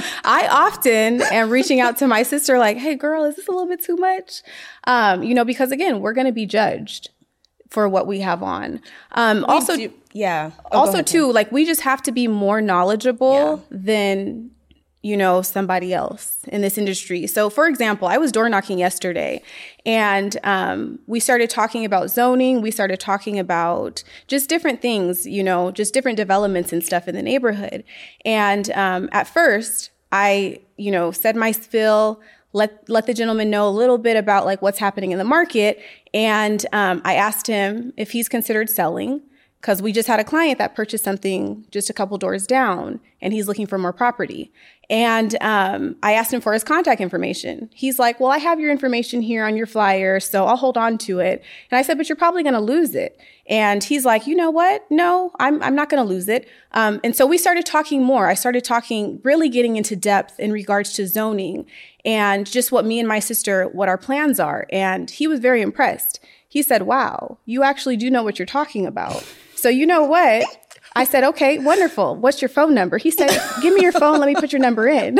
I often am reaching out to my sister like, hey, girl, is this a little bit too much? Um, you know, because, again, we're going to be judged for what we have on. Um, we also, do, yeah. Oh, also, too, like, we just have to be more knowledgeable yeah. than you know, somebody else in this industry. So, for example, I was door knocking yesterday, and um, we started talking about zoning. We started talking about just different things, you know, just different developments and stuff in the neighborhood. And um, at first, I, you know, said my spiel, let let the gentleman know a little bit about like what's happening in the market. And um, I asked him if he's considered selling. because we just had a client that purchased something just a couple doors down, and he's looking for more property. And um, I asked him for his contact information. He's like, well, I have your information here on your flyer, so I'll hold on to it. And I said, but you're probably going to lose it. And he's like, you know what? No, I'm I'm not going to lose it. Um, and so we started talking more. I started talking, really getting into depth in regards to zoning and just what me and my sister, what our plans are. And he was very impressed. He said, wow, you actually do know what you're talking about. So you know what? I said, okay, wonderful. What's your phone number? He said, give me your phone. Let me put your number in.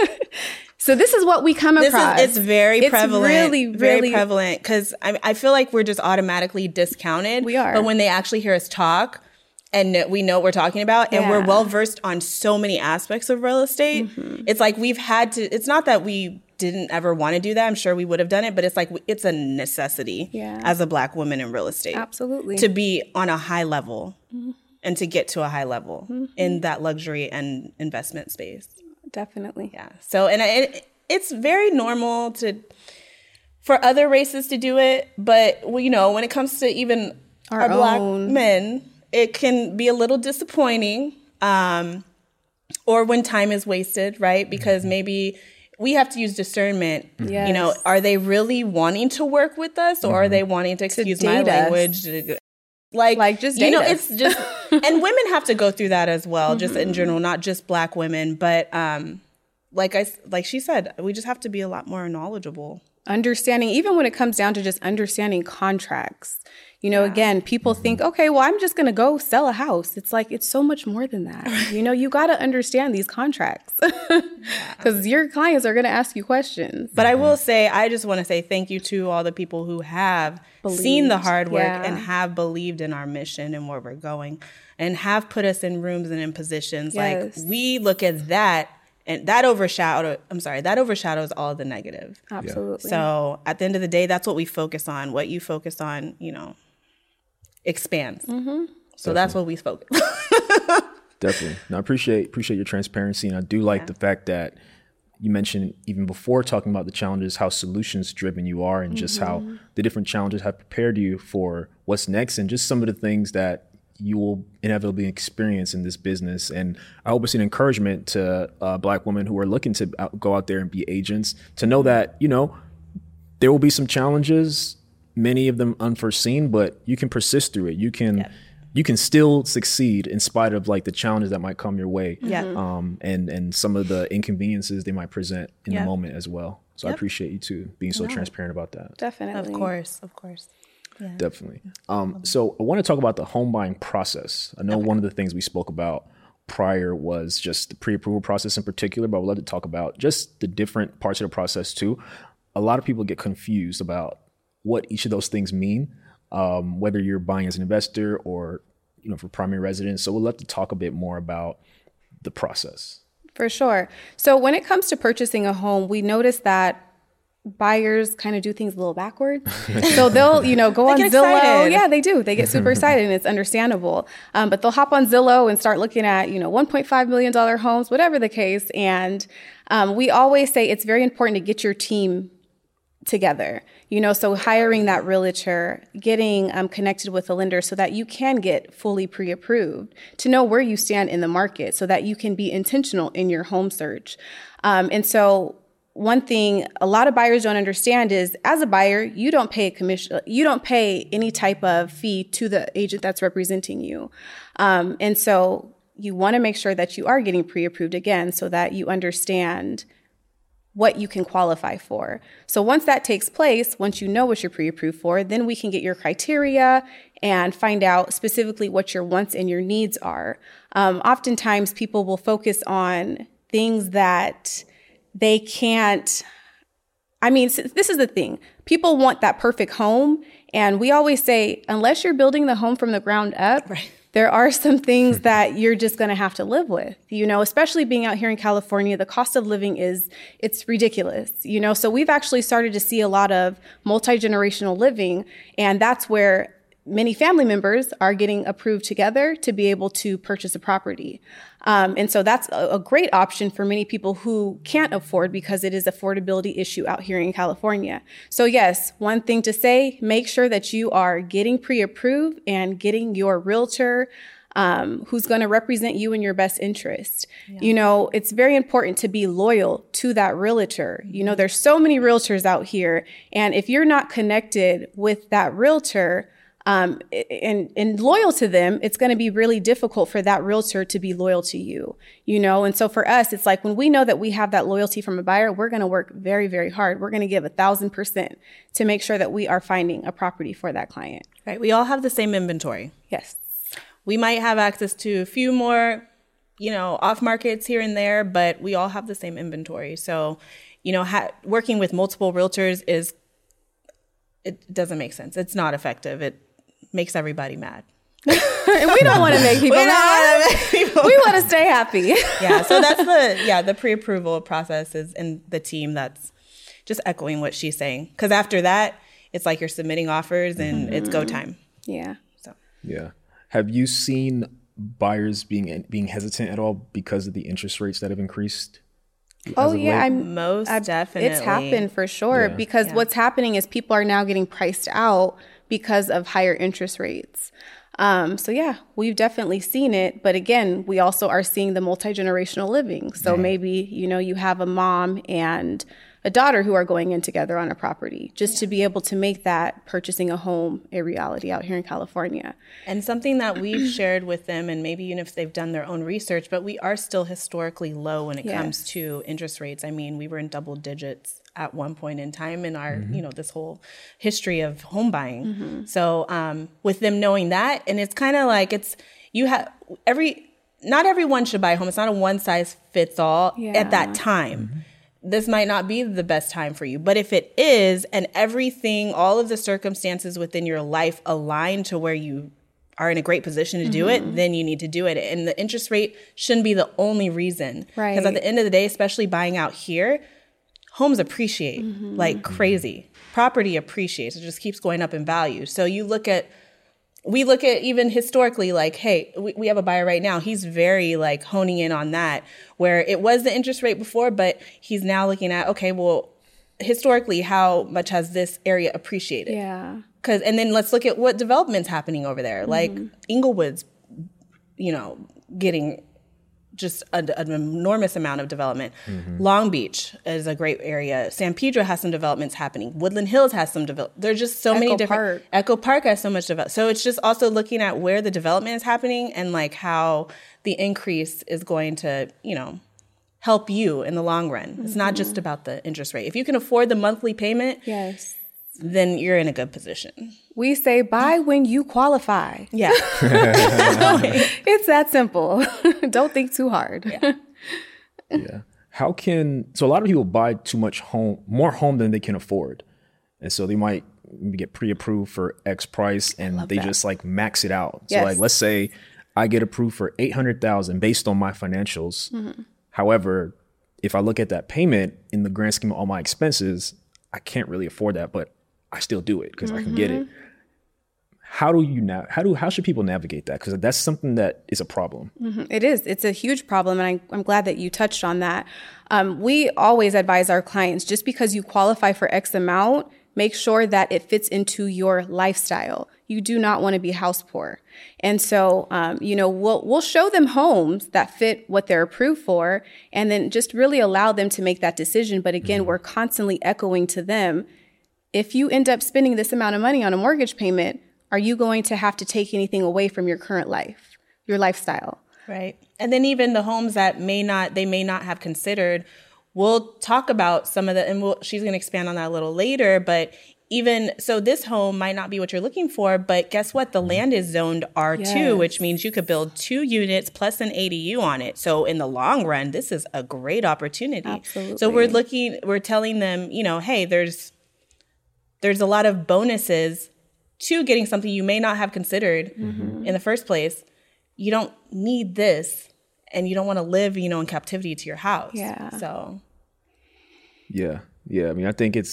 So this is what we come this across. Is, it's very it's prevalent. Really, very really prevalent because I, I feel like we're just automatically discounted. We are. But when they actually hear us talk and we know what we're talking about and yeah. we're well versed on so many aspects of real estate, mm-hmm. it's like we've had to, it's not that we didn't ever want to do that. I'm sure we would have done it, but it's like it's a necessity yeah. as a Black woman in real estate. Absolutely. To be on a high level mm-hmm. and to get to a high level mm-hmm. in that luxury and investment space. Definitely. Yeah. So, and it, it's very normal to for other races to do it, but well, you know, when it comes to even our, our Black men, it can be a little disappointing, um, or when time is wasted, right? Because maybe we have to use discernment. Yes. You know, are they really wanting to work with us, or mm-hmm. are they wanting to excuse to my language? Like, like just you know, us. it's just, and women have to go through that as well, mm-hmm. just in general, not just Black women, but um, like I, like she said, we just have to be a lot more knowledgeable. Understanding, even when it comes down to just understanding contracts. You know, yeah. again, people think, okay, well, I'm just going to go sell a house. It's like, it's so much more than that. You know, you got to understand these contracts because yeah. your clients are going to ask you questions. But I will say, I just want to say thank you to all the people who have believed. Seen the hard work yeah. and have believed in our mission and where we're going and have put us in rooms and in positions. Yes. Like we look at that and that overshadow, I'm sorry, that overshadows all the negative. Absolutely. So at the end of the day, that's what we focus on. What you focus on, you know, expands. Mm-hmm. So Definitely. That's what we focus. Definitely. No, I appreciate appreciate your transparency, and I do like yeah. the fact that you mentioned even before talking about the challenges, how solutions driven you are, and mm-hmm. just how the different challenges have prepared you for what's next, and just some of the things that you will inevitably experience in this business. And I hope it's an encouragement to uh, Black women who are looking to out, go out there and be agents to know that, you know, there will be some challenges, many of them unforeseen, but you can persist through it. You can, yeah. you can still succeed in spite of like the challenges that might come your way. Yeah. Um, and, and some of the inconveniences they might present in yep. the moment as well. So yep. I appreciate you too, being so no. transparent about that. Definitely. Of course. Of course. Yeah. Definitely. Um, so I want to talk about the home buying process. I know okay. one of the things we spoke about prior was just the pre-approval process in particular, but I would love to talk about just the different parts of the process too. A lot of people get confused about what each of those things mean, um, whether you're buying as an investor or, you know, for primary residence. So we'd love to talk a bit more about the process. For sure. So when it comes to purchasing a home, we notice that buyers kind of do things a little backwards. So they'll, you know, go on Zillow. Excited. Yeah, they do. They get super excited and it's understandable. Um, but they'll hop on Zillow and start looking at, you know, one point five million dollars homes, whatever the case. And um, we always say it's very important to get your team together, you know, so hiring that realtor, getting um, connected with a lender so that you can get fully pre-approved, to know where you stand in the market so that you can be intentional in your home search. Um, and so one thing a lot of buyers don't understand is, as a buyer, you don't pay a commission, you don't pay any type of fee to the agent that's representing you. Um, and so you want to make sure that you are getting pre-approved again so that you understand what you can qualify for. So once that takes place, once you know what you're pre-approved for, then we can get your criteria and find out specifically what your wants and your needs are. Um, oftentimes people will focus on things that they can't, I mean, this is the thing. People want that perfect home. And we always say, unless you're building the home from the ground up, right. there are some things that you're just going to have to live with, you know, especially being out here in California. The cost of living is, it's ridiculous, you know, so we've actually started to see a lot of multi-generational living. And that's where many family members are getting approved together to be able to purchase a property. Um, and so that's a, a great option for many people who can't afford, because it is an affordability issue out here in California. So yes, one thing to say, make sure that you are getting pre-approved and getting your realtor um, who's going to represent you in your best interest. Yeah. You know, it's very important to be loyal to that realtor. You know, there's so many realtors out here, and if you're not connected with that realtor, Um, and, and loyal to them, it's going to be really difficult for that realtor to be loyal to you, you know? And so for us, it's like when we know that we have that loyalty from a buyer, we're going to work very, very hard. We're going to give a thousand percent to make sure that we are finding a property for that client. Right. We all have the same inventory. Yes. We might have access to a few more, you know, off markets here and there, but we all have the same inventory. So, you know, ha- working with multiple realtors is, it doesn't make sense. It's not effective. It makes everybody mad. And we don't want to make people we mad. Make people we want to stay happy. Yeah. So that's the, yeah, the pre-approval process is, and the team that's just echoing what she's saying. Because after that, it's like you're submitting offers and mm-hmm. it's go time. Yeah. So. Yeah. Have you seen buyers being being hesitant at all because of the interest rates that have increased? Oh yeah, I'm most I, definitely. It's happened for sure yeah. because yeah. what's happening is people are now getting priced out because of higher interest rates. Um, so yeah, we've definitely seen it. But again, we also are seeing the multi-generational living. So yeah. maybe, you know, you have a mom and a daughter who are going in together on a property just yeah. to be able to make that purchasing a home a reality out here in California. And something that we've shared with them, and maybe even if they've done their own research, but we are still historically low when it yes. comes to interest rates. I mean, we were in double digits at one point in time in our, mm-hmm. you know, this whole history of home buying. Mm-hmm. So um, with them knowing that, and it's kind of like it's, you have every, not everyone should buy a home. It's not a one size fits all yeah. at that time. Mm-hmm. This might not be the best time for you. But if it is, and everything, all of the circumstances within your life align to where you are in a great position to mm-hmm. do it, then you need to do it. And the interest rate shouldn't be the only reason. Right. Because at the end of the day, especially buying out here, homes appreciate mm-hmm. like crazy. Property appreciates. It just keeps going up in value. So you look at, we look at even historically, like, hey, we, we have a buyer right now. He's very like honing in on that, where it was the interest rate before, but he's now looking at, okay, well, historically, how much has this area appreciated? Yeah. Cause, and then let's look at what development's happening over there. Mm-hmm. Like Inglewood's, you know, getting just a, an enormous amount of development. Mm-hmm. Long Beach is a great area. San Pedro has some developments happening. Woodland Hills has some develop. There's just so Echo many different. Park. Echo Park has so much development. So it's just also looking at where the development is happening and like how the increase is going to, you know, help you in the long run. Mm-hmm. It's not just about the interest rate. If you can afford the monthly payment, yes, then you're in a good position. We say buy when you qualify. Yeah. It's that simple. Don't think too hard. Yeah. Yeah. How can, so a lot of people buy too much home, more home than they can afford. And so they might get pre-approved for X price and they that. just like max it out. Yes. So like, let's say I get approved for eight hundred thousand based on my financials. Mm-hmm. However, if I look at that payment in the grand scheme of all my expenses, I can't really afford that, but I still do it because mm-hmm. I can get it. How do you now? How do how should people navigate that? Because that's something that is a problem. Mm-hmm. It is. It's a huge problem, and I, I'm glad that you touched on that. Um, we always advise our clients, just because you qualify for X amount, make sure that it fits into your lifestyle. You do not want to be house poor, and so um, you know we'll we'll show them homes that fit what they're approved for, and then just really allow them to make that decision. But again, mm-hmm. we're constantly echoing to them: if you end up spending this amount of money on a mortgage payment, are you going to have to take anything away from your current life, your lifestyle? Right. And then even the homes that may not, they may not have considered, we'll talk about some of the, and we'll, she's going to expand on that a little later, but even, so this home might not be what you're looking for, but guess what? The land is zoned R two, yes. which means you could build two units plus an A D U on it. So in the long run, this is a great opportunity. Absolutely. So we're looking, we're telling them, you know, hey, there's, there's a lot of bonuses to getting something you may not have considered mm-hmm. in the first place. You don't need this, and you don't want to live, you know, in captivity to your house. Yeah. So. Yeah. Yeah. I mean, I think it's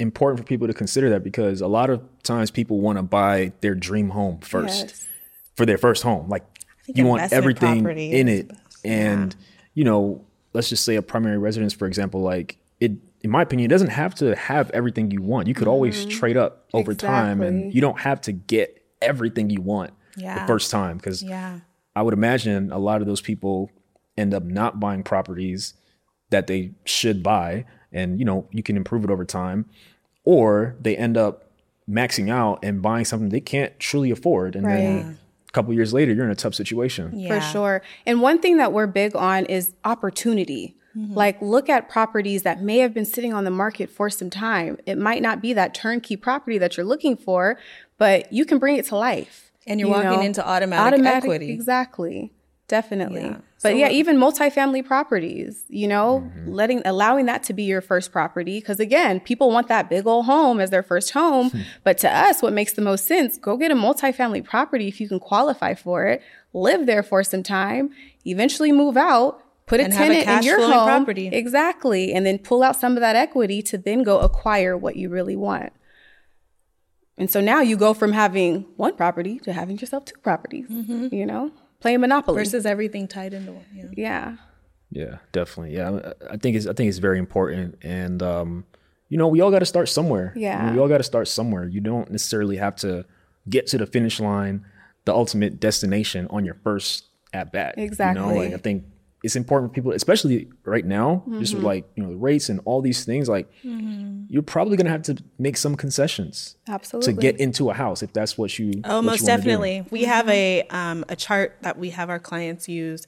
important for people to consider that, because a lot of times people want to buy their dream home first Yes. for their first home. Like you want investment everything property in is it. best. And, you know, let's just say a primary residence, for example, like it, in my opinion, it doesn't have to have everything you want. You could always trade up over time, and Exactly. you don't have to get everything you want Yeah. the first time. Because Yeah. I would imagine a lot of those people end up not buying properties that they should buy, and you know you can improve it over time, or they end up maxing out and buying something they can't truly afford, and Right. then a couple of years later you're in a tough situation. Yeah. For sure. And one thing that we're big on is opportunity. Like, look at properties that may have been sitting on the market for some time. It might not be that turnkey property that you're looking for, but you can bring it to life. And you're you walking know? into automatic equity. Exactly. Definitely. Yeah. But So yeah, what- even multifamily properties, you know, letting, allowing that to be your first property. Because again, people want that big old home as their first home. But to us, what makes the most sense, go get a multifamily property if you can qualify for it, live there for some time, eventually move out, put a And have a tenant in cash your flowing home. property. Exactly. And then pull out some of that equity to then go acquire what you really want. And so now you go from having one property to having yourself two properties, you know, playing Monopoly. Versus everything tied into one. Yeah. yeah. Yeah, definitely. Yeah, I I think it's I think it's very important, and um, you know, we all got to start somewhere. Yeah. we all got to start somewhere. You don't necessarily have to get to the finish line, the ultimate destination, on your first at bat. You know, Exactly. like I think it's important for people, especially right now, just with like you know the rates and all these things. Like you're probably gonna have to make some concessions Absolutely. to get into a house if that's what you. Oh, what most you wanna do. definitely. We have a um, a chart that we have our clients use.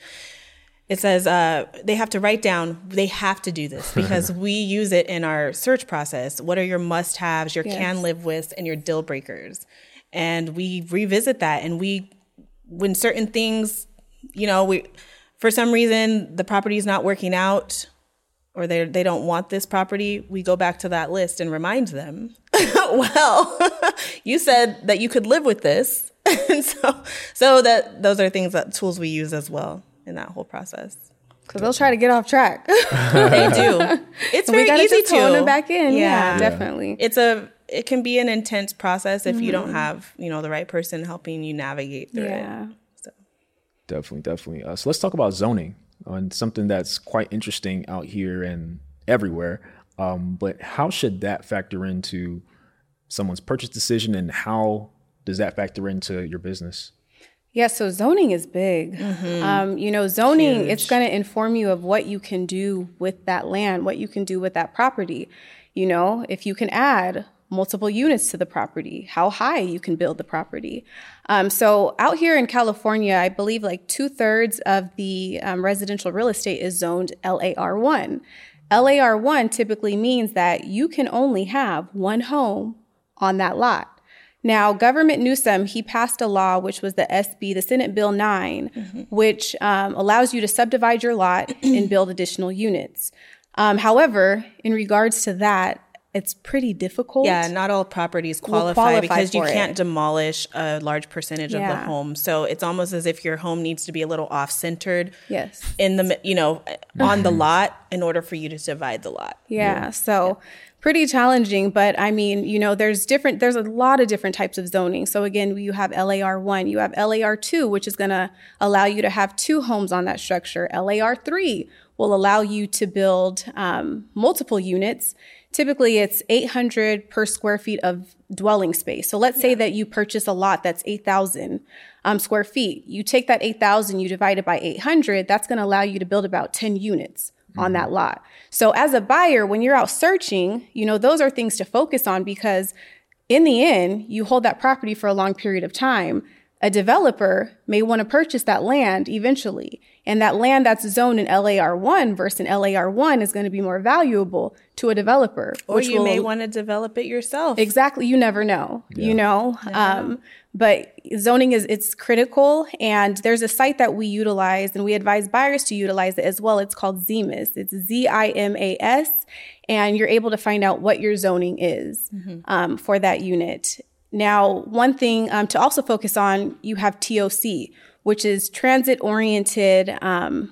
It says uh, they have to write down, they have to do this because we use it in our search process. What are your must-haves, your Yes. can live with, and your deal breakers? And we revisit that. And we, when certain things, you know, we, for some reason, the property is not working out, or they they don't want this property, we go back to that list and remind them, well, you said that you could live with this. And so, so that those are things that tools we use as well in that whole process. Because they'll try to get off track. They do. It's we very gotta easy just hone to them back in. Yeah, Yeah. definitely. It's a it can be an intense process if you don't have, you know, the right person helping you navigate through Yeah. it. So Definitely, definitely. Uh, so let's talk about zoning, on something that's quite interesting out here and everywhere. Um, but how should that factor into someone's purchase decision, and how does that factor into your business? Yeah, so zoning is big. Um, you know, zoning, it's going to inform you of what you can do with that land, what you can do with that property. You know, if you can add multiple units to the property, how high you can build the property. Um, so out here in California, I believe like two thirds of the um, residential real estate is zoned L A R one. L A R one typically means that you can only have one home on that lot. Now, Government Newsom, he passed a law, which was the S B, the Senate Bill nine, mm-hmm. which um, allows you to subdivide your lot and build additional units. Um, however, in regards to that, it's pretty difficult. yeah, not all properties qualify, qualify because you for can't it. demolish a large percentage of the Yeah. home. So it's almost as if your home needs to be a little off-centered Yes. in the, you know, on the lot in order for you to divide the lot. Yeah, so pretty challenging, but I mean, you know, there's different, there's a lot of different types of zoning. So again, you have L A R one, you have L A R two, which is going to allow you to have two homes on that structure. L A R three will allow you to build um, multiple units. Typically, it's eight hundred per square feet of dwelling space. So let's say that you purchase a lot that's eight thousand um, square feet. You take that eight thousand, you divide it by eight hundred, that's going to allow you to build about ten units on that lot. So as a buyer, when you're out searching, you know, those are things to focus on, because in the end, you hold that property for a long period of time. A developer may want to purchase that land eventually. And that land that's zoned in L A R one versus an L A R one is going to be more valuable to a developer. Or which you will, may want to develop it yourself. Exactly. You never know, you know, um, but zoning is, it's critical. And there's a site that we utilize and we advise buyers to utilize it as well. It's called Zimas. It's Z I M A S. And you're able to find out what your zoning is um, for that unit. Now, one thing um, to also focus on, you have T O C, which is transit oriented um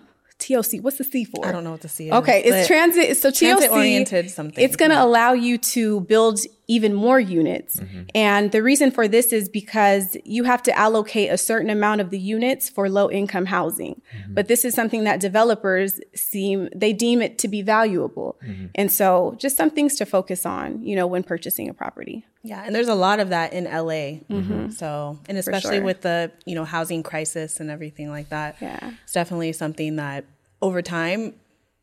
T O C. What's the C for? I don't know what the C is. Okay, it's transit. So T O C, transit-oriented something. It's going to allow you to build even more units. Mm-hmm. And the reason for this is because you have to allocate a certain amount of the units for low income housing. Mm-hmm. But this is something that developers seem, they deem it to be valuable. Mm-hmm. And so just some things to focus on, you know, when purchasing a property. Yeah, and there's a lot of that in L A. Mm-hmm. So, and especially sure. with the, you know, housing crisis and everything like that. Yeah. It's definitely something that over time,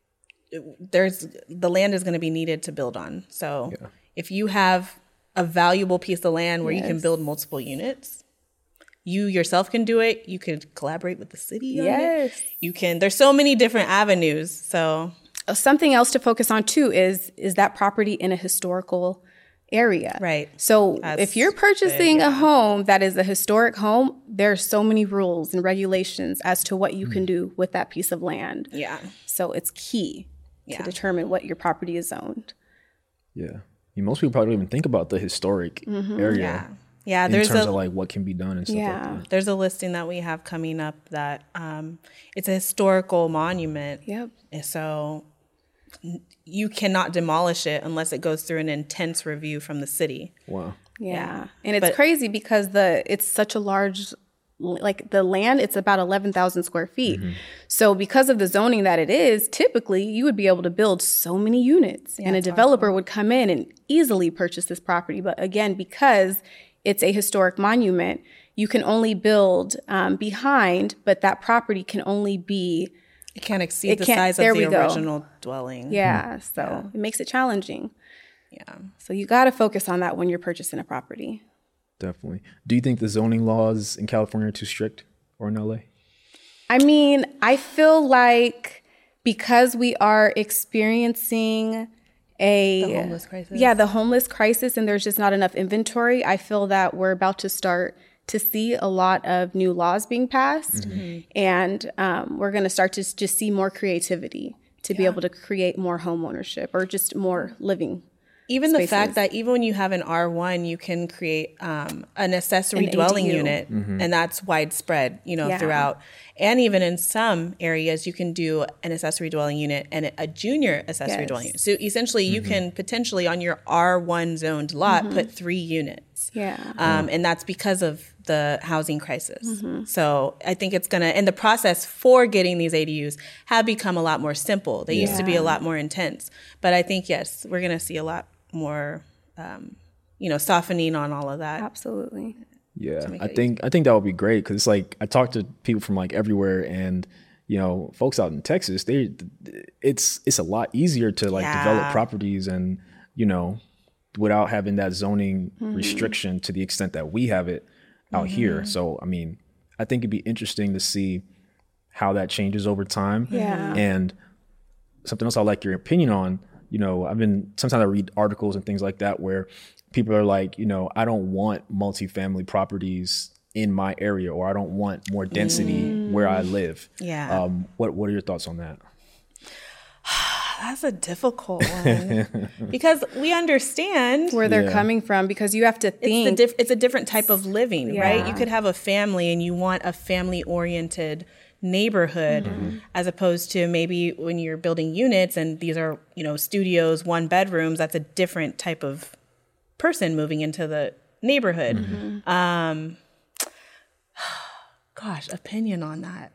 there's the land is going to be needed to build on. So yeah. if you have a valuable piece of land where yes. you can build multiple units, you yourself can do it. You could collaborate with the city on yes. it. You can, there's so many different avenues. So something else to focus on too is, is that property in a historical area. Right. So That's if you're purchasing big, yeah. a home that is a historic home, there are so many rules and regulations as to what you mm. can do with that piece of land. Yeah. So it's key yeah. to determine what your property is zoned. Yeah. I mean, most people probably don't even think about the historic mm-hmm. area. Yeah. Yeah. In there's terms a, of like what can be done and stuff yeah. like that. There's a listing that we have coming up that um, it's a historical monument. Yep. And so you cannot demolish it unless it goes through an intense review from the city. Wow. Yeah. yeah. And it's but, crazy because the it's such a large, like the land, it's about eleven thousand square feet. Mm-hmm. So because of the zoning that it is, typically you would be able to build so many units yeah, and a developer awesome. would come in and easily purchase this property. But again, because it's a historic monument, you can only build um, behind, but that property can only be It can't exceed it the can't, size of the go. original dwelling. Yeah, so yeah. it makes it challenging. Yeah. So you got to focus on that when you're purchasing a property. Definitely. Do you think the zoning laws in California are too strict or in L A? I mean, I feel like because we are experiencing a the homeless crisis. Yeah, the homeless crisis, and there's just not enough inventory, I feel that we're about to start to see a lot of new laws being passed. Mm-hmm. And um, we're going to start to just see more creativity to yeah. be able to create more home ownership or just more living Even spaces. The fact that even when you have an R one, you can create um, an accessory an dwelling A D U. unit, mm-hmm. and that's widespread, you know, yeah. throughout. And even in some areas, you can do an accessory dwelling unit and a junior accessory yes. dwelling unit. So essentially, mm-hmm. you can potentially on your R one zoned lot mm-hmm. put three units. Yeah, um, and that's because of the housing crisis. Mm-hmm. So I think it's gonna, and the process for getting these A D Us have become a lot more simple. They yeah. used to be a lot more intense, but I think yes, we're gonna see a lot more, um, you know, softening on all of that. Absolutely. Yeah, I think easy. I think that would be great because it's like I talk to people from like everywhere, and you know, folks out in Texas, they it's it's a lot easier to like yeah. develop properties and you know, without having that zoning mm-hmm. restriction to the extent that we have it out mm-hmm. here. So I mean, I think it'd be interesting to see how that changes over time. Yeah, and something else I'd like your opinion on. You know, I've been, sometimes I read articles and things like that where people are like, you know, I don't want multifamily properties in my area, or I don't want more density mm. where I live. Yeah. Um, what What are your thoughts on that? That's a difficult one because we understand where they're yeah. coming from, because you have to think. It's, diff- it's a different type of living, yeah. right? You could have a family and you want a family-oriented neighborhood mm-hmm. as opposed to maybe when you're building units and these are, you know, studios, one bedrooms, that's a different type of person moving into the neighborhood. Mm-hmm. Um, gosh, opinion on that.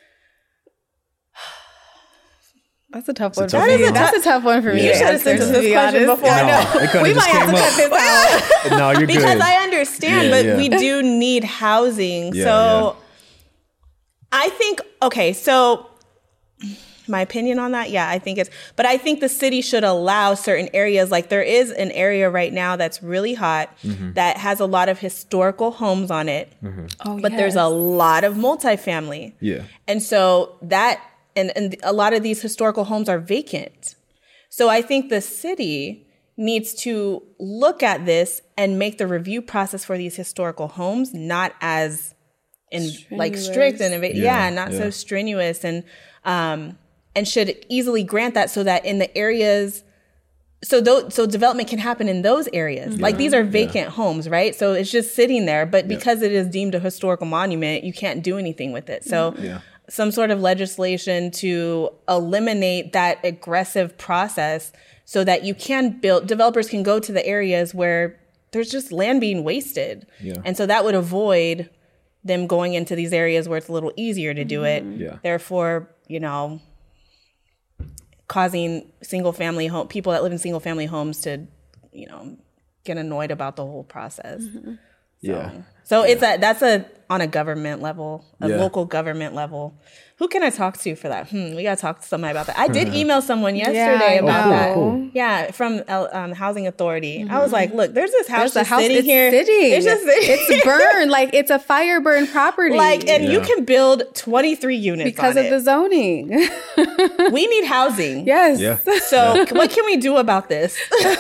That's a tough one. A tough that one. Is a, that's a tough one for me. You should have sent us this question honest. before. No, no. We might have to cut this out. No, you're because good. I understand, yeah, but yeah. we do need housing. Yeah, so yeah. I think, okay, so my opinion on that, yeah, I think it's, but I think the city should allow certain areas, like there is an area right now that's really hot mm-hmm. that has a lot of historical homes on it, mm-hmm. oh, but yes. there's a lot of multifamily. Yeah. And so that, and, and a lot of these historical homes are vacant. So I think the city needs to look at this and make the review process for these historical homes not as in strenuous. like strict and yeah, yeah not yeah. so strenuous, and um and should easily grant that so that in the areas so th- so development can happen in those areas. Mm-hmm. Like these are vacant yeah. homes, right? So it's just sitting there, but because yeah. it is deemed a historical monument, you can't do anything with it. So yeah. some sort of legislation to eliminate that aggressive process so that you can build, developers can go to the areas where there's just land being wasted. Yeah. And so that would avoid them going into these areas where it's a little easier to do it. Yeah. Therefore, you know, causing single family home, people that live in single family homes to, you know, get annoyed about the whole process. Mm-hmm. So, Yeah. So yeah. it's a, that's a, on a government level, a Yeah. local government level. Who can I talk to for that? Hmm, we got to talk to somebody about that. I did email someone yesterday Yeah, about oh, that. cool, cool. Yeah, from uh, um, Housing Authority. I was like, look, there's this house There's a just house sitting it's here. sitting. It's just sitting. It's burned. Like it's a fire burn property. Like, and you Yeah. can build twenty-three units because on of the it. zoning. We need housing. Yes. Yeah. So what can we do about this?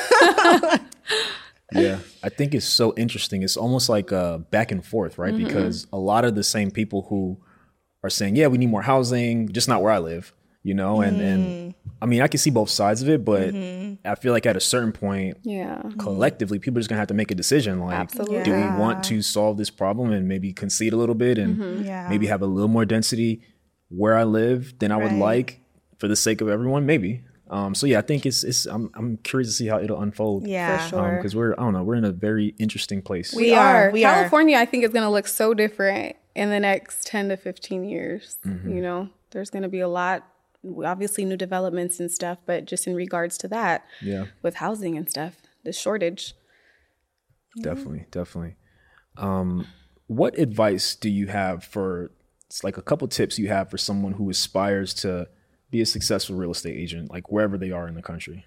Yeah, I think it's so interesting. It's almost like uh, back and forth, right? Mm-hmm. Because a lot of the same people who are saying, yeah, we need more housing, just not where I live, you know? And, and I mean, I can see both sides of it, but I feel like at a certain point, Yeah. collectively, people are just going to have to make a decision. Like, Absolutely. do we Yeah. want to solve this problem and maybe concede a little bit and Yeah. maybe have a little more density where I live than I would Right. like for the sake of everyone? Maybe. Um, so yeah, I think it's it's. I'm I'm curious to see how it'll unfold. Yeah. For sure. Because we're I don't know we're in a very interesting place. We, We are. are. We are. California, I think, is going to look so different in the next ten to fifteen years. You know, there's going to be a lot, obviously new developments and stuff, but just in regards to that, Yeah, with housing and stuff, the shortage. definitely, definitely. Um, what advice do you have for? It's like a couple tips you have for someone who aspires to be a successful real estate agent, like wherever they are in the country.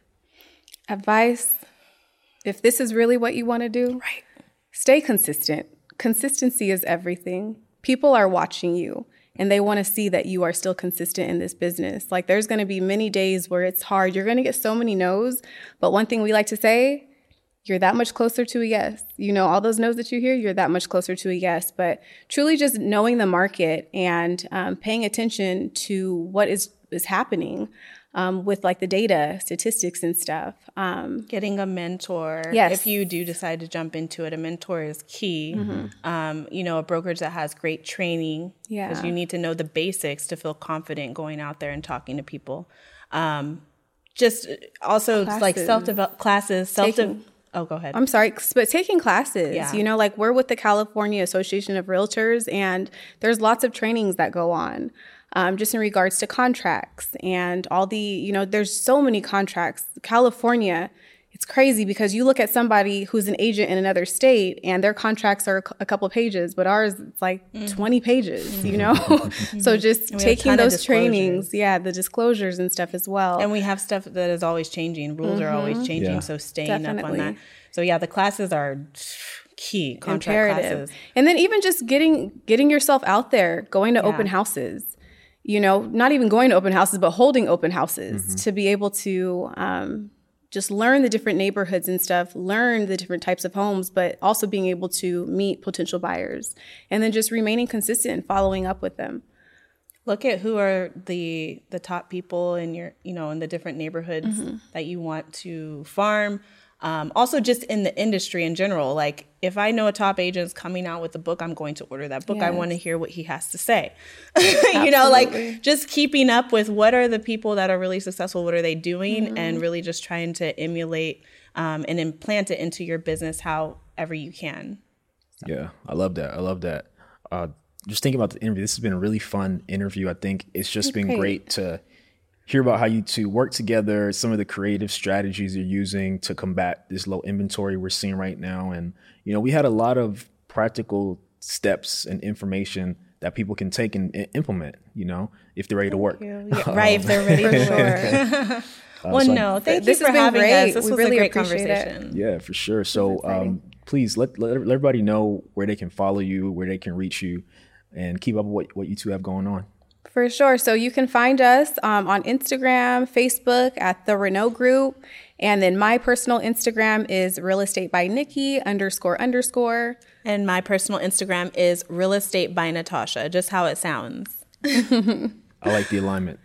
Advice, if this is really what you want to do, right, stay consistent. Consistency is everything. People are watching you and they want to see that you are still consistent in this business. Like there's going to be many days where it's hard. You're going to get so many no's, but one thing we like to say, you're that much closer to a yes. You know, all those no's that you hear, you're that much closer to a yes. But truly just knowing the market and um, paying attention to what is, is happening um, with like the data, statistics and stuff. Um, Getting a mentor. Yes. If you do decide to jump into it, a mentor is key. Mm-hmm. Um, you know, a brokerage that has great training. Yeah. Because you need to know the basics to feel confident going out there and talking to people. Um, just also Classes. like self-develop classes, self Taking- Oh, go ahead. I'm sorry, but taking classes, Yeah. you know, like we're with the California Association of Realtors and there's lots of trainings that go on um, just in regards to contracts and all the, you know, there's so many contracts. California, it's crazy because you look at somebody who's an agent in another state and their contracts are a couple pages, but ours it's like twenty pages, you know? So just we have a taking ton of those trainings, disclosures. yeah, the disclosures and stuff as well. And we have stuff that is always changing. Rules are always changing. Yeah. So staying up Definitely. on that. So yeah, the classes are key. Contract Imperative. classes. And then even just getting getting yourself out there, going to Yeah. open houses, you know, not even going to open houses, but holding open houses to be able to um, just learn the different neighborhoods and stuff, learn the different types of homes, but also being able to meet potential buyers and then just remaining consistent and following up with them. Look at who are the the top people in your, you know, in the different neighborhoods that you want to farm. Um, also, just in the industry in general, like if I know a top agent's coming out with a book, I'm going to order that book. I Yes. want to hear what he has to say. You know, like just keeping up with what are the people that are really successful, what are they doing, and really just trying to emulate um, and implant it into your business however you can. Yeah, I love that. I love that. Uh, just thinking about the interview, this has been a really fun interview. I think it's just been great. great to hear about how you two work together, some of the creative strategies you're using to combat this low inventory we're seeing right now. And, you know, we had a lot of practical steps and information that people can take and i- implement, you know, if they're ready to work. Yeah, right, if they're ready to work. Well, so- no, thank This you has for been having great. us. This We was really a great appreciate it. conversation. Yeah, for sure. So exciting. um, please let, let let everybody know where they can follow you, where they can reach you, and keep up with what, what you two have going on. For sure. So you can find us um, on Instagram, Facebook at the Renault Group. And then my personal Instagram is real estate by Nikki underscore underscore. And my personal Instagram is real estate by Natasha, just how it sounds. I like the alignment.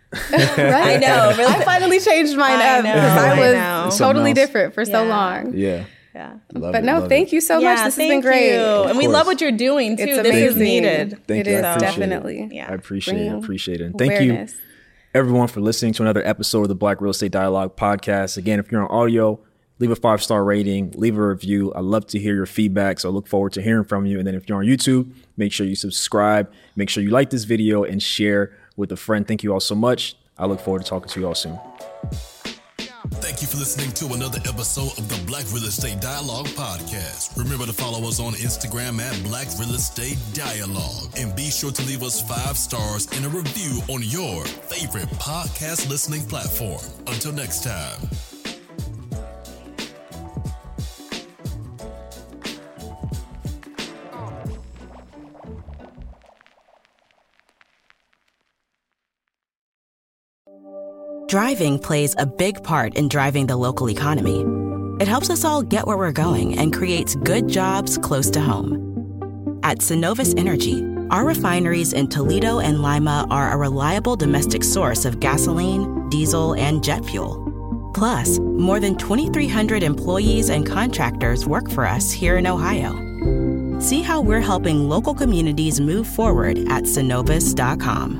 I know. Real I finally changed mine I up know, because I I was know. totally Something else. different for so Yeah. long. Yeah. Yeah. Love But it, no, love thank it. you so yeah, much. This has thank been great. you. And we course. love what you're doing too. It's This is amazing. needed. Thank It you. is I appreciate definitely. it. Yeah. I appreciate it. I Bringing appreciate it. And thank you, awareness. everyone, for listening to another episode of the Black Real Estate Dialogue podcast. Again, if you're on audio, leave a five-star rating, leave a review. I love to hear your feedback, so I look forward to hearing from you. And then if you're on YouTube, make sure you subscribe, make sure you like this video, and share with a friend. Thank you all so much. I look forward to talking to you all soon. Thank you for listening to another episode of the Black Real Estate Dialogue podcast. Remember to follow us on Instagram at Black Real Estate Dialogue. And be sure to leave us five stars and a review on your favorite podcast listening platform. Until next time. Driving plays a big part in driving the local economy. It helps us all get where we're going and creates good jobs close to home. At Synovus Energy, our refineries in Toledo and Lima are a reliable domestic source of gasoline, diesel, and jet fuel. Plus, more than twenty-three hundred employees and contractors work for us here in Ohio. See how we're helping local communities move forward at synovus dot com.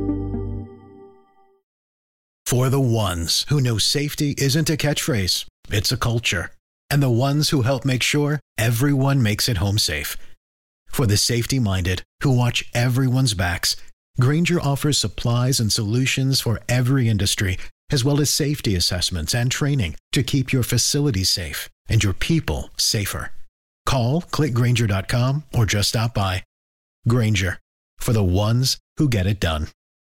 For the ones who know safety isn't a catchphrase, it's a culture. And the ones who help make sure everyone makes it home safe. For the safety-minded who watch everyone's backs, Grainger offers supplies and solutions for every industry, as well as safety assessments and training to keep your facilities safe and your people safer. Call, click Grainger dot com, or just stop by. Grainger, for the ones who get it done.